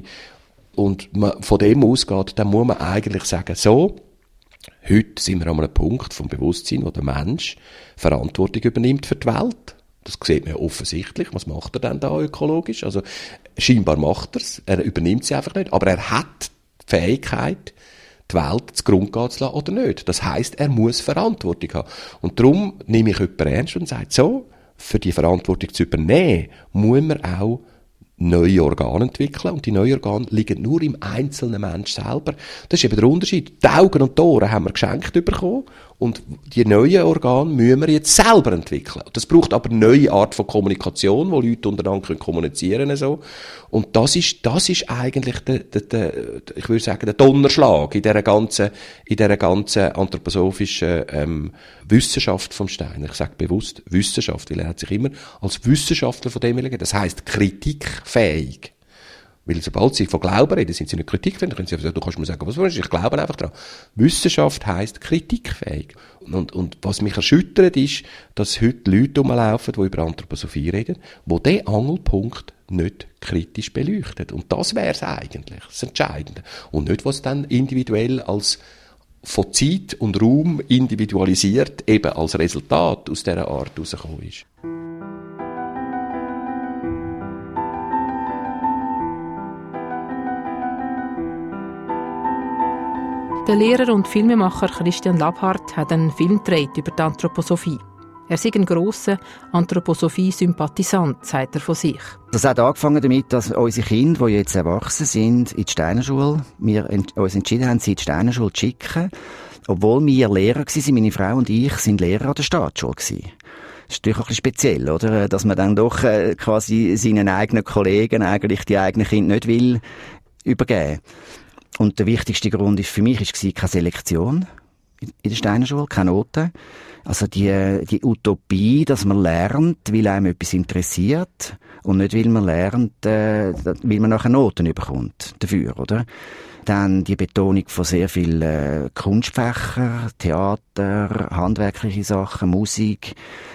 Und man von dem ausgeht, dann muss man eigentlich sagen, so, heute sind wir an einem Punkt vom Bewusstsein, wo der Mensch Verantwortung übernimmt für die Welt. Das sieht man ja offensichtlich. Was macht er denn da ökologisch? Also, scheinbar macht er's. Er übernimmt sie einfach nicht. Aber er hat die Fähigkeit, die Welt zu Grund gehen zu lassen oder nicht. Das heisst, er muss Verantwortung haben. Und darum nehme ich jemanden ernst und sage, so, für die Verantwortung zu übernehmen, muss man auch neue Organe entwickeln und die neuen Organe liegen nur im einzelnen Mensch selber. Das ist eben der Unterschied. Die Augen und die Ohren haben wir geschenkt bekommen und die neuen Organe müssen wir jetzt selber entwickeln. Das braucht aber eine neue Art von Kommunikation, wo Leute untereinander kommunizieren können. So. Und das ist eigentlich ich würde sagen, der Donnerschlag in dieser ganzen anthroposophischen Wissenschaft vom Steiner. Ich sage bewusst Wissenschaft, weil er hat sich immer als Wissenschaftler von dem gelegt. Das heisst kritikfähig. Weil sobald sie von Glauben reden, sind sie nicht kritikfähig. Dann können sie sagen, du kannst mir sagen, was willst du, ich glaube einfach dran. Wissenschaft heisst kritikfähig. Und was mich erschüttert ist, dass heute Leute rumlaufen, die über Anthroposophie reden, die diesen Angelpunkt nicht kritisch beleuchten. Und das wäre es eigentlich, das Entscheidende. Und nicht, was dann individuell als von Zeit und Raum individualisiert eben als Resultat aus dieser Art herausgekommen ist. Der Lehrer und Filmemacher Christian Labhardt hat einen Film gedreht über die Anthroposophie. Er sei ein grosser Anthroposophie-Sympathisant, sagt er von sich. Das hat angefangen damit, dass unsere Kinder, die jetzt erwachsen sind, in die Steinerschule, wir uns entschieden haben, sie in die Steinerschule zu schicken. Obwohl wir Lehrer waren, meine Frau und ich, sind Lehrer an der Staatsschule gewesen. Das ist natürlich auch ein bisschen speziell, oder? Dass man dann doch quasi seinen eigenen Kollegen eigentlich die eigenen Kinder nicht will übergeben. Und der wichtigste Grund ist für mich war keine Selektion in der Steinerschule, keine Noten. Also die Utopie, dass man lernt, weil einem etwas interessiert und nicht, weil man lernt, weil man nachher Noten bekommt dafür, oder? Dann die Betonung von sehr vielen Kunstfächern, Theater, handwerkliche Sachen, Musik,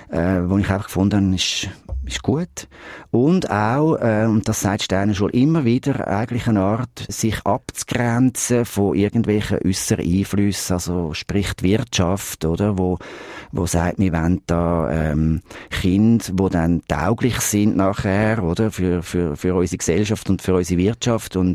wo ich einfach gefunden habe, ist gut. Und auch, und das sagt Steinerschule immer wieder, eigentlich eine Art, sich abzugrenzen von irgendwelchen äußeren Einflüssen, also sprich die Wirtschaft, oder, wo sagt, wir wollen da Kinder, die dann tauglich sind nachher, oder, für unsere Gesellschaft und für unsere Wirtschaft. Und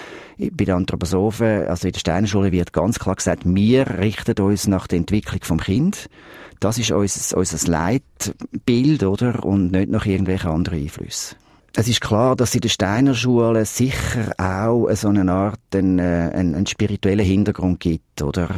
bei den Anthroposophen, also in der Steinerschule wird ganz klar gesagt, wir richten uns nach der Entwicklung vom Kind. Das ist unser Leitbild, oder? Und nicht nach irgendwelchen anderen Einflüssen. Es ist klar, dass in der Steinerschule sicher auch so eine Art einen spirituellen Hintergrund gibt, oder?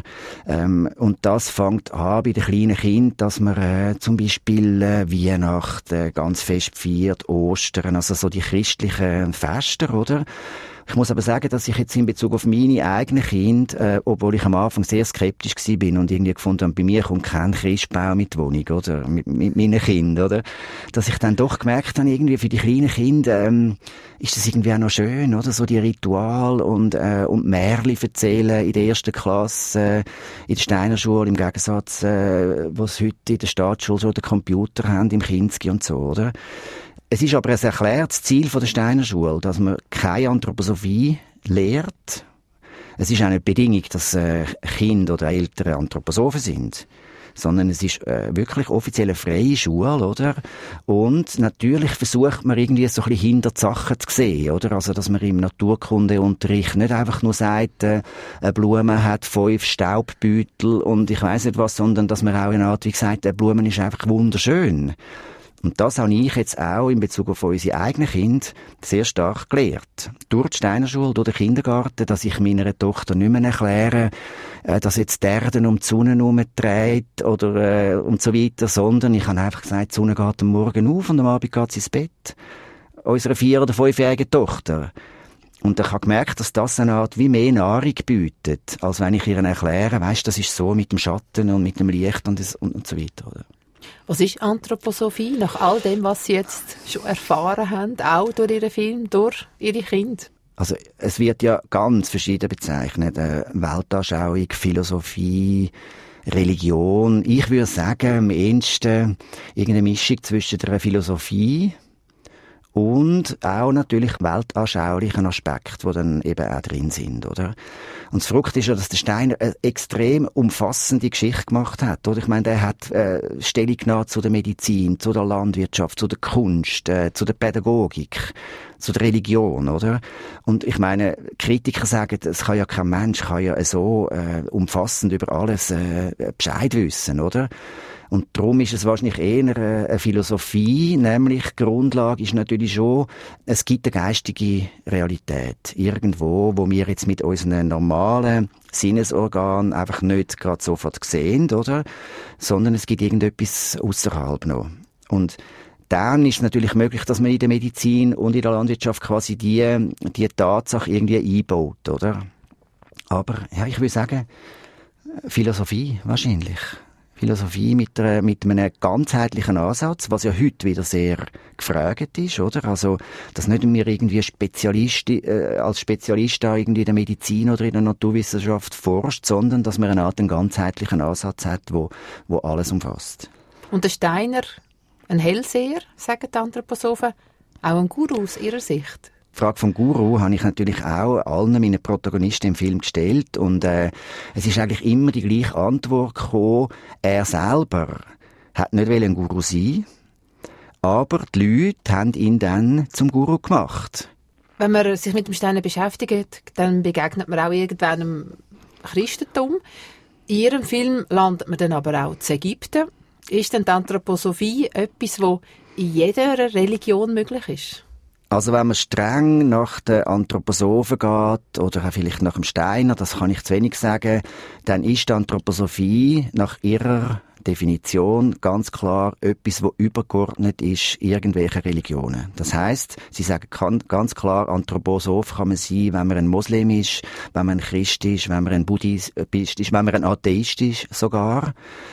Und das fängt an bei den kleinen Kindern, dass man zum Beispiel Weihnachten ganz fest feiert, Ostern, also so die christlichen Feste, oder? Ich muss aber sagen, dass ich jetzt in Bezug auf meine eigenen Kinder, obwohl ich am Anfang sehr skeptisch war und irgendwie gefunden habe, bei mir kommt kein Christbaum mit Wohnung, oder? Mit meinen Kindern, oder? Dass ich dann doch gemerkt habe, irgendwie für die kleinen Kinder, ist das irgendwie auch noch schön, oder? So die Ritual und Märchen erzählen in der ersten Klasse, in der Steinerschule, im Gegensatz, wo es heute in der Staatsschule so den Computer haben, im Kinski und so, oder? Es ist aber ein erklärtes Ziel der Steinerschule, dass man keine Anthroposophie lehrt. Es ist auch nicht Bedingung, dass Kinder oder Eltern Anthroposophen sind, sondern es ist wirklich offiziell eine freie Schule, oder? Und natürlich versucht man irgendwie so ein bisschen hinter die Sachen zu sehen, oder? Also, dass man im Naturkundeunterricht nicht einfach nur sagt, eine Blume hat 5 Staubbeutel und ich weiss nicht was, sondern dass man auch eine Art, wie gesagt, eine Blume ist einfach wunderschön. Und das habe ich jetzt auch in Bezug auf unsere eigenen Kinder sehr stark gelehrt. Durch die Steinerschule, durch den Kindergarten, dass ich meiner Tochter nicht mehr erkläre, dass jetzt die Erde um die Sonne herumdreht oder und so weiter, sondern ich habe einfach gesagt, die Sonne geht am Morgen auf und am Abend geht sie ins Bett. Unserer 4- oder 5-jährigen Tochter. Und ich habe gemerkt, dass das eine Art wie mehr Nahrung bietet, als wenn ich ihr erkläre, weisst, das ist so mit dem Schatten und mit dem Licht und so weiter, oder? Was ist Anthroposophie, nach all dem, was Sie jetzt schon erfahren haben, auch durch Ihren Film, durch Ihre Kinder? Also es wird ja ganz verschieden bezeichnet. Weltanschauung, Philosophie, Religion. Ich würde sagen, am ehesten irgendeine Mischung zwischen der Philosophie und auch natürlich weltanschaulichen Aspekte, die dann eben auch drin sind, oder? Und das Verrückte ist ja, dass der Steiner eine extrem umfassende Geschichte gemacht hat, oder? Ich meine, der hat Stellung genommen zu der Medizin, zu der Landwirtschaft, zu der Kunst, zu der Pädagogik, zu der Religion, oder? Und ich meine, Kritiker sagen, es kann ja kein Mensch kann ja so umfassend über alles Bescheid wissen, oder? Und darum ist es wahrscheinlich eher eine Philosophie, nämlich die Grundlage ist natürlich schon, es gibt eine geistige Realität irgendwo, wo wir jetzt mit unseren normalen Sinnesorganen einfach nicht gerade sofort sehen, oder? Sondern es gibt irgendetwas außerhalb noch. Und dann ist es natürlich möglich, dass man in der Medizin und in der Landwirtschaft quasi die Tatsache irgendwie einbaut, oder? Aber ja, ich würde sagen, Philosophie wahrscheinlich. Philosophie mit einem ganzheitlichen Ansatz, was ja heute wieder sehr gefragt ist, oder? Also, dass nicht mehr irgendwie als Spezialist da irgendwie in der Medizin oder in der Naturwissenschaft forscht, sondern dass man einen ganzheitlichen Ansatz hat, wo alles umfasst. Und der Steiner, ein Hellseher, sagen die Anthroposophen, auch ein Guru aus ihrer Sicht? Die Frage vom Guru habe ich natürlich auch allen meinen Protagonisten im Film gestellt und es ist eigentlich immer die gleiche Antwort gekommen. Er selber hat nicht ein Guru sein, aber die Leute haben ihn dann zum Guru gemacht. Wenn man sich mit dem Steiner beschäftigt, dann begegnet man auch irgendwann dem Christentum. In Ihrem Film landet man dann aber auch in Ägypten. Ist denn die Anthroposophie etwas, das in jeder Religion möglich ist? Also wenn man streng nach den Anthroposophen geht oder auch vielleicht nach dem Steiner, das kann ich zu wenig sagen, dann ist die Anthroposophie nach ihrer Definition ganz klar etwas, was übergeordnet ist irgendwelchen Religionen. Das heisst, sie sagen ganz klar, Anthroposoph kann man sein, wenn man ein Moslem ist, wenn man ein Christ ist, wenn man ein Buddhist ist, wenn man ein Atheist ist sogar.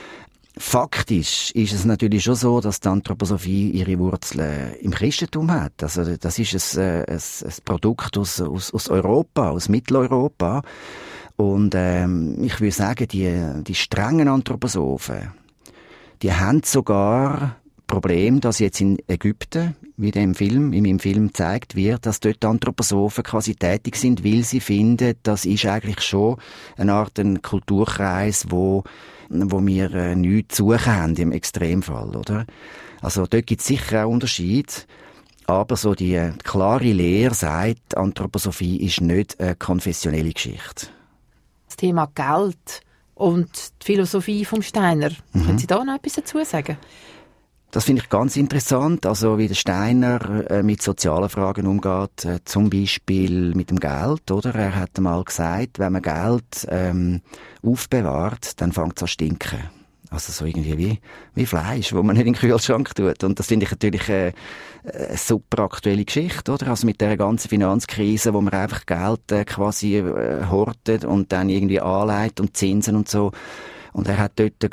Faktisch ist es natürlich schon so, dass die Anthroposophie ihre Wurzeln im Christentum hat. Also das ist ein Produkt aus Europa, aus Mitteleuropa. Und ich würde sagen, die strengen Anthroposophen, die haben sogar Problem, dass jetzt in Ägypten, wie in meinem Film gezeigt wird, dass dort Anthroposophen quasi tätig sind, weil sie finden, das ist eigentlich schon eine Art ein Kulturkreis, wo wir nichts zu suchen haben im Extremfall, oder? Also dort gibt es sicher auch Unterschiede, aber so die klare Lehre sagt, Anthroposophie ist nicht eine konfessionelle Geschichte. Das Thema Geld und die Philosophie vom Steiner. Können Sie da noch etwas dazu sagen? Das finde ich ganz interessant, also wie der Steiner mit sozialen Fragen umgeht, zum Beispiel mit dem Geld, oder? Er hat einmal gesagt, wenn man Geld aufbewahrt, dann fängt es an zu stinken. Also so irgendwie wie Fleisch, wo man nicht in den Kühlschrank tut. Und das finde ich natürlich eine super aktuelle Geschichte, oder? Also mit der ganzen Finanzkrise, wo man einfach Geld quasi hortet und dann irgendwie anlegt und Zinsen und so. Und er hat dort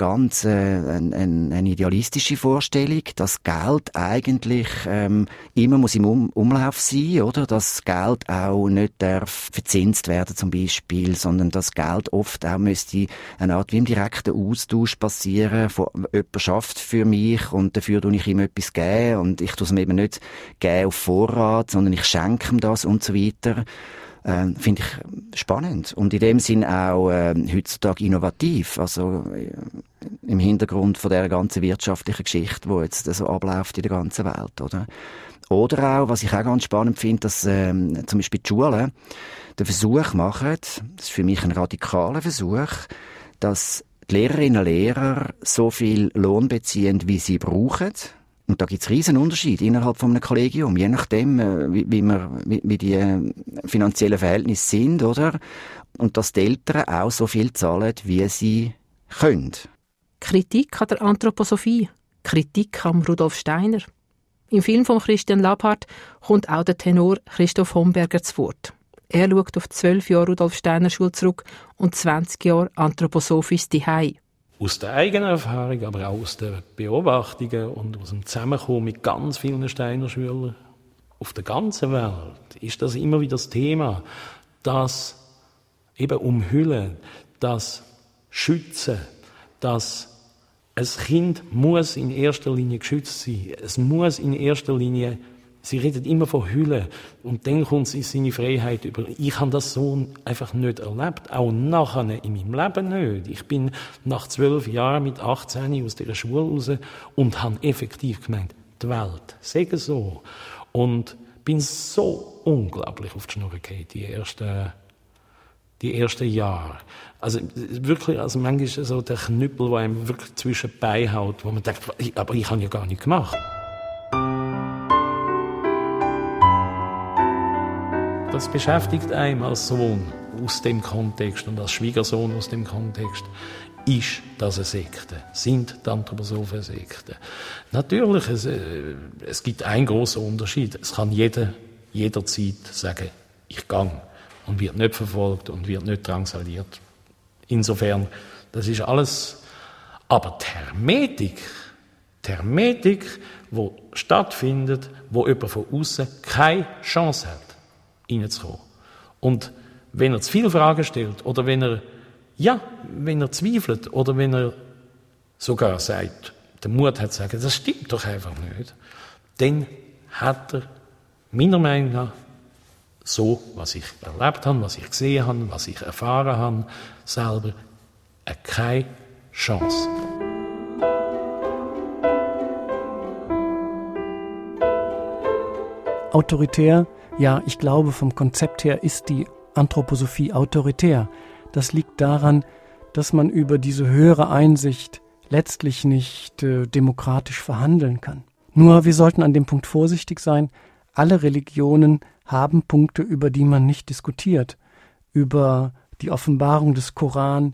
eine idealistische Vorstellung, dass Geld eigentlich immer muss im Umlauf sein, oder? Dass Geld auch nicht darf verzinst werden zum Beispiel, sondern dass Geld oft auch müsste eine Art wie im direkten Austausch passieren, von jemand schafft für mich und dafür tue ich ihm etwas geben und ich tue es mir eben nicht geben auf Vorrat, sondern ich schenke ihm das und so weiter. Finde ich spannend und in dem Sinn auch heutzutage innovativ, also im Hintergrund von der ganzen wirtschaftlichen Geschichte, die jetzt so abläuft in der ganzen Welt, oder? Oder auch, was ich auch ganz spannend finde, dass zum Beispiel die Schulen den Versuch machen, das ist für mich ein radikaler Versuch, dass die Lehrerinnen und Lehrer so viel Lohn beziehen, wie sie brauchen. Und da gibt es riesen Unterschiede innerhalb von einem Kollegium, je nachdem, wie die finanziellen Verhältnisse sind, oder? Und dass die Eltern auch so viel zahlen, wie sie können. Kritik an der Anthroposophie, Kritik am Rudolf Steiner. Im Film von Christian Labhardt kommt auch der Tenor Christoph Homberger zu Wort. Er schaut auf 12 Jahre Rudolf Steiner Schule zurück und 20 Jahre Anthroposophisch Zuhause. Aus der eigenen Erfahrung, aber auch aus den Beobachtungen und aus dem Zusammenkommen mit ganz vielen Steiner Schülern auf der ganzen Welt ist das immer wieder das Thema, das eben umhüllen, das Schützen, das ein Kind muss in erster Linie geschützt sein. Es muss in erster Linie, sie redet immer von Hüllen und dann kommt sie seine Freiheit über. Ich habe das so einfach nicht erlebt, auch nachher in meinem Leben nicht. Ich bin nach 12 Jahren mit 18 aus dieser Schule raus und habe effektiv gemeint, die Welt sei so. Und bin so unglaublich auf die Schnur gefallen, die ersten Jahre. Also wirklich, also manchmal ist so der Knüppel, der einem wirklich zwischen die Beine haut, wo man denkt, aber ich habe ja gar nichts gemacht. Das beschäftigt einen als Sohn aus dem Kontext und als Schwiegersohn aus dem Kontext. Ist das eine Sekte? Sind die Anthroposophen eine Sekte? Natürlich, es gibt einen grossen Unterschied. Es kann jederzeit sagen, ich gehe und wird nicht verfolgt und wird nicht drangsaliert. Insofern, das ist alles. Aber die Hermetik, die stattfindet, wo jemand von außen keine Chance hat, reinzukommen. Und wenn er zu viele Fragen stellt oder wenn er zweifelt oder wenn er sogar sagt, den Mut hat zu sagen, das stimmt doch einfach nicht, dann hat er meiner Meinung nach so, was ich erlebt habe, was ich gesehen habe, was ich erfahren habe, selber keine Chance. Autoritär, ja, ich glaube, vom Konzept her ist die Anthroposophie autoritär. Das liegt daran, dass man über diese höhere Einsicht letztlich nicht demokratisch verhandeln kann. Nur wir sollten an dem Punkt vorsichtig sein. Alle Religionen haben Punkte, über die man nicht diskutiert. Über die Offenbarung des Koran,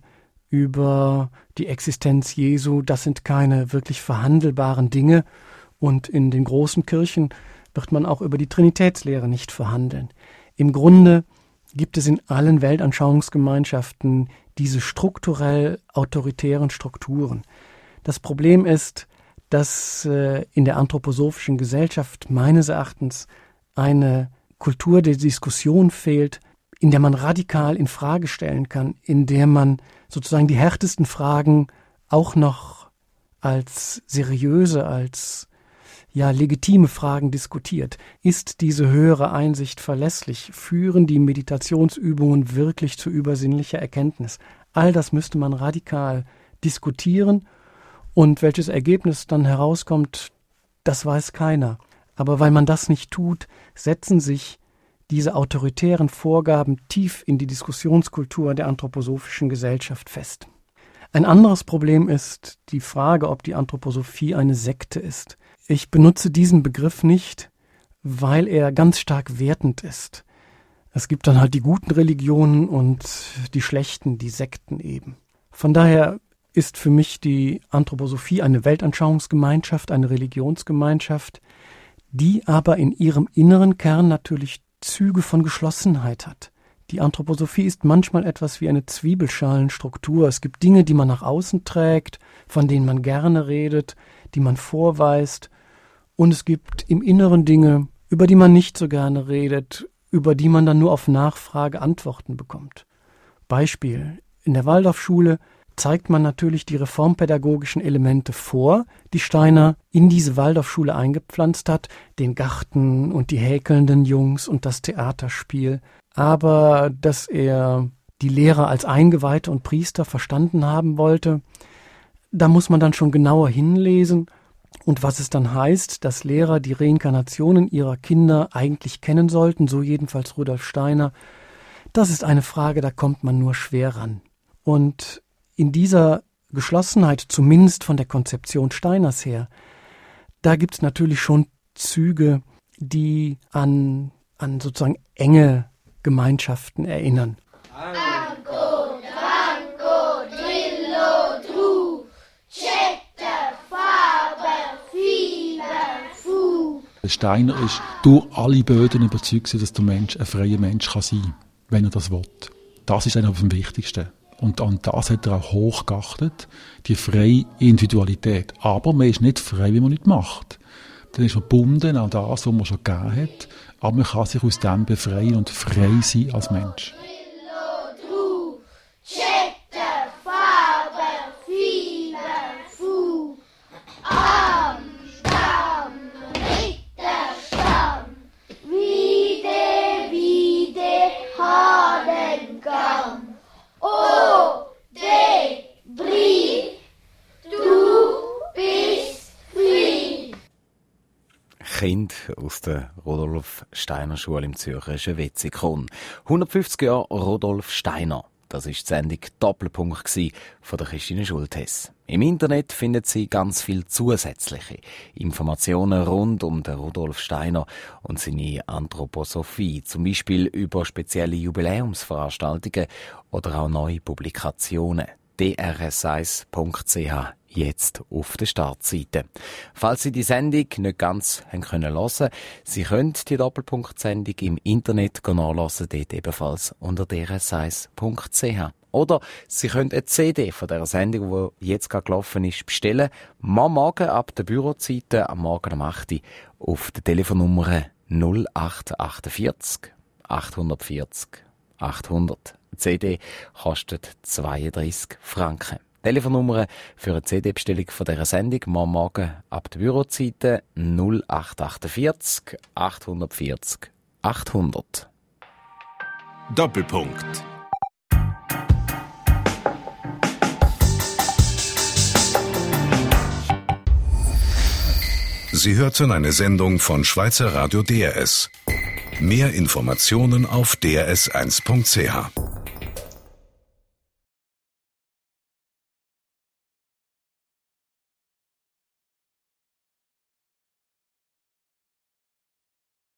über die Existenz Jesu. Das sind keine wirklich verhandelbaren Dinge. Und in den großen Kirchen wird man auch über die Trinitätslehre nicht verhandeln. Im Grunde gibt es in allen Weltanschauungsgemeinschaften diese strukturell autoritären Strukturen. Das Problem ist, dass in der anthroposophischen Gesellschaft meines Erachtens eine Kultur der Diskussion fehlt, in der man radikal in Frage stellen kann, in der man sozusagen die härtesten Fragen auch noch als seriöse, als legitime Fragen diskutiert. Ist diese höhere Einsicht verlässlich? Führen die Meditationsübungen wirklich zu übersinnlicher Erkenntnis? All das müsste man radikal diskutieren. Und welches Ergebnis dann herauskommt, das weiß keiner. Aber weil man das nicht tut, setzen sich diese autoritären Vorgaben tief in die Diskussionskultur der anthroposophischen Gesellschaft fest. Ein anderes Problem ist die Frage, ob die Anthroposophie eine Sekte ist. Ich benutze diesen Begriff nicht, weil er ganz stark wertend ist. Es gibt dann halt die guten Religionen und die schlechten, die Sekten eben. Von daher ist für mich die Anthroposophie eine Weltanschauungsgemeinschaft, eine Religionsgemeinschaft, die aber in ihrem inneren Kern natürlich Züge von Geschlossenheit hat. Die Anthroposophie ist manchmal etwas wie eine Zwiebelschalenstruktur. Es gibt Dinge, die man nach außen trägt, von denen man gerne redet, die man vorweist. Und es gibt im Inneren Dinge, über die man nicht so gerne redet, über die man dann nur auf Nachfrage Antworten bekommt. Beispiel: In der Waldorfschule zeigt man natürlich die reformpädagogischen Elemente vor, die Steiner in diese Waldorfschule eingepflanzt hat, den Garten und die häkelnden Jungs und das Theaterspiel. Aber dass er die Lehrer als Eingeweihte und Priester verstanden haben wollte, da muss man dann schon genauer hinlesen. Und was es dann heißt, dass Lehrer die Reinkarnationen ihrer Kinder eigentlich kennen sollten, so jedenfalls Rudolf Steiner, das ist eine Frage, da kommt man nur schwer ran. Und in dieser Geschlossenheit, zumindest von der Konzeption Steiners her, da gibt es natürlich schon Züge, die an sozusagen enge Gemeinschaften erinnern. Anco, Dranco, Drillo, Dru, Cette, Faber, Fieber, Fu. Steiner ist durch alle Böden überzeugt, dass der Mensch ein freier Mensch kann sein kann, wenn er das will. Das ist eigentlich am wichtigsten. Und an das hat er auch hochgeachtet, die freie Individualität. Aber man ist nicht frei, wie man nicht macht. Dann ist man gebunden an das, was man schon gegeben hat. Aber man kann sich aus dem befreien und frei sein als Mensch. Kind aus der Rudolf Steiner Schule im Zürcher Wetzikon. 150 Jahre Rudolf Steiner. Das war die Sendung Doppelpunkt von der Christine Schulthess. Im Internet finden Sie ganz viel zusätzliche Informationen rund um den Rudolf Steiner und seine Anthroposophie, zum Beispiel über spezielle Jubiläumsveranstaltungen oder auch neue Publikationen. drs1.ch jetzt auf der Startseite. Falls Sie die Sendung nicht ganz hören können, Sie können die Doppelpunkt-Sendung im Internet nachhören, dort ebenfalls unter drs1.ch. Oder Sie können eine CD von dieser Sendung, die jetzt gerade gelaufen ist, bestellen. Morgen ab der Bürozeiten, am Morgen um 8 Uhr, auf der Telefonnummer 0848 840 800. Die CD kostet 32 Franken. Telefonnummer für eine CD-Bestellung von dieser Sendung morgen ab der Bürozeiten 0848 840 800. Doppelpunkt. Sie hörten eine Sendung von Schweizer Radio DRS. Mehr Informationen auf drs1.ch.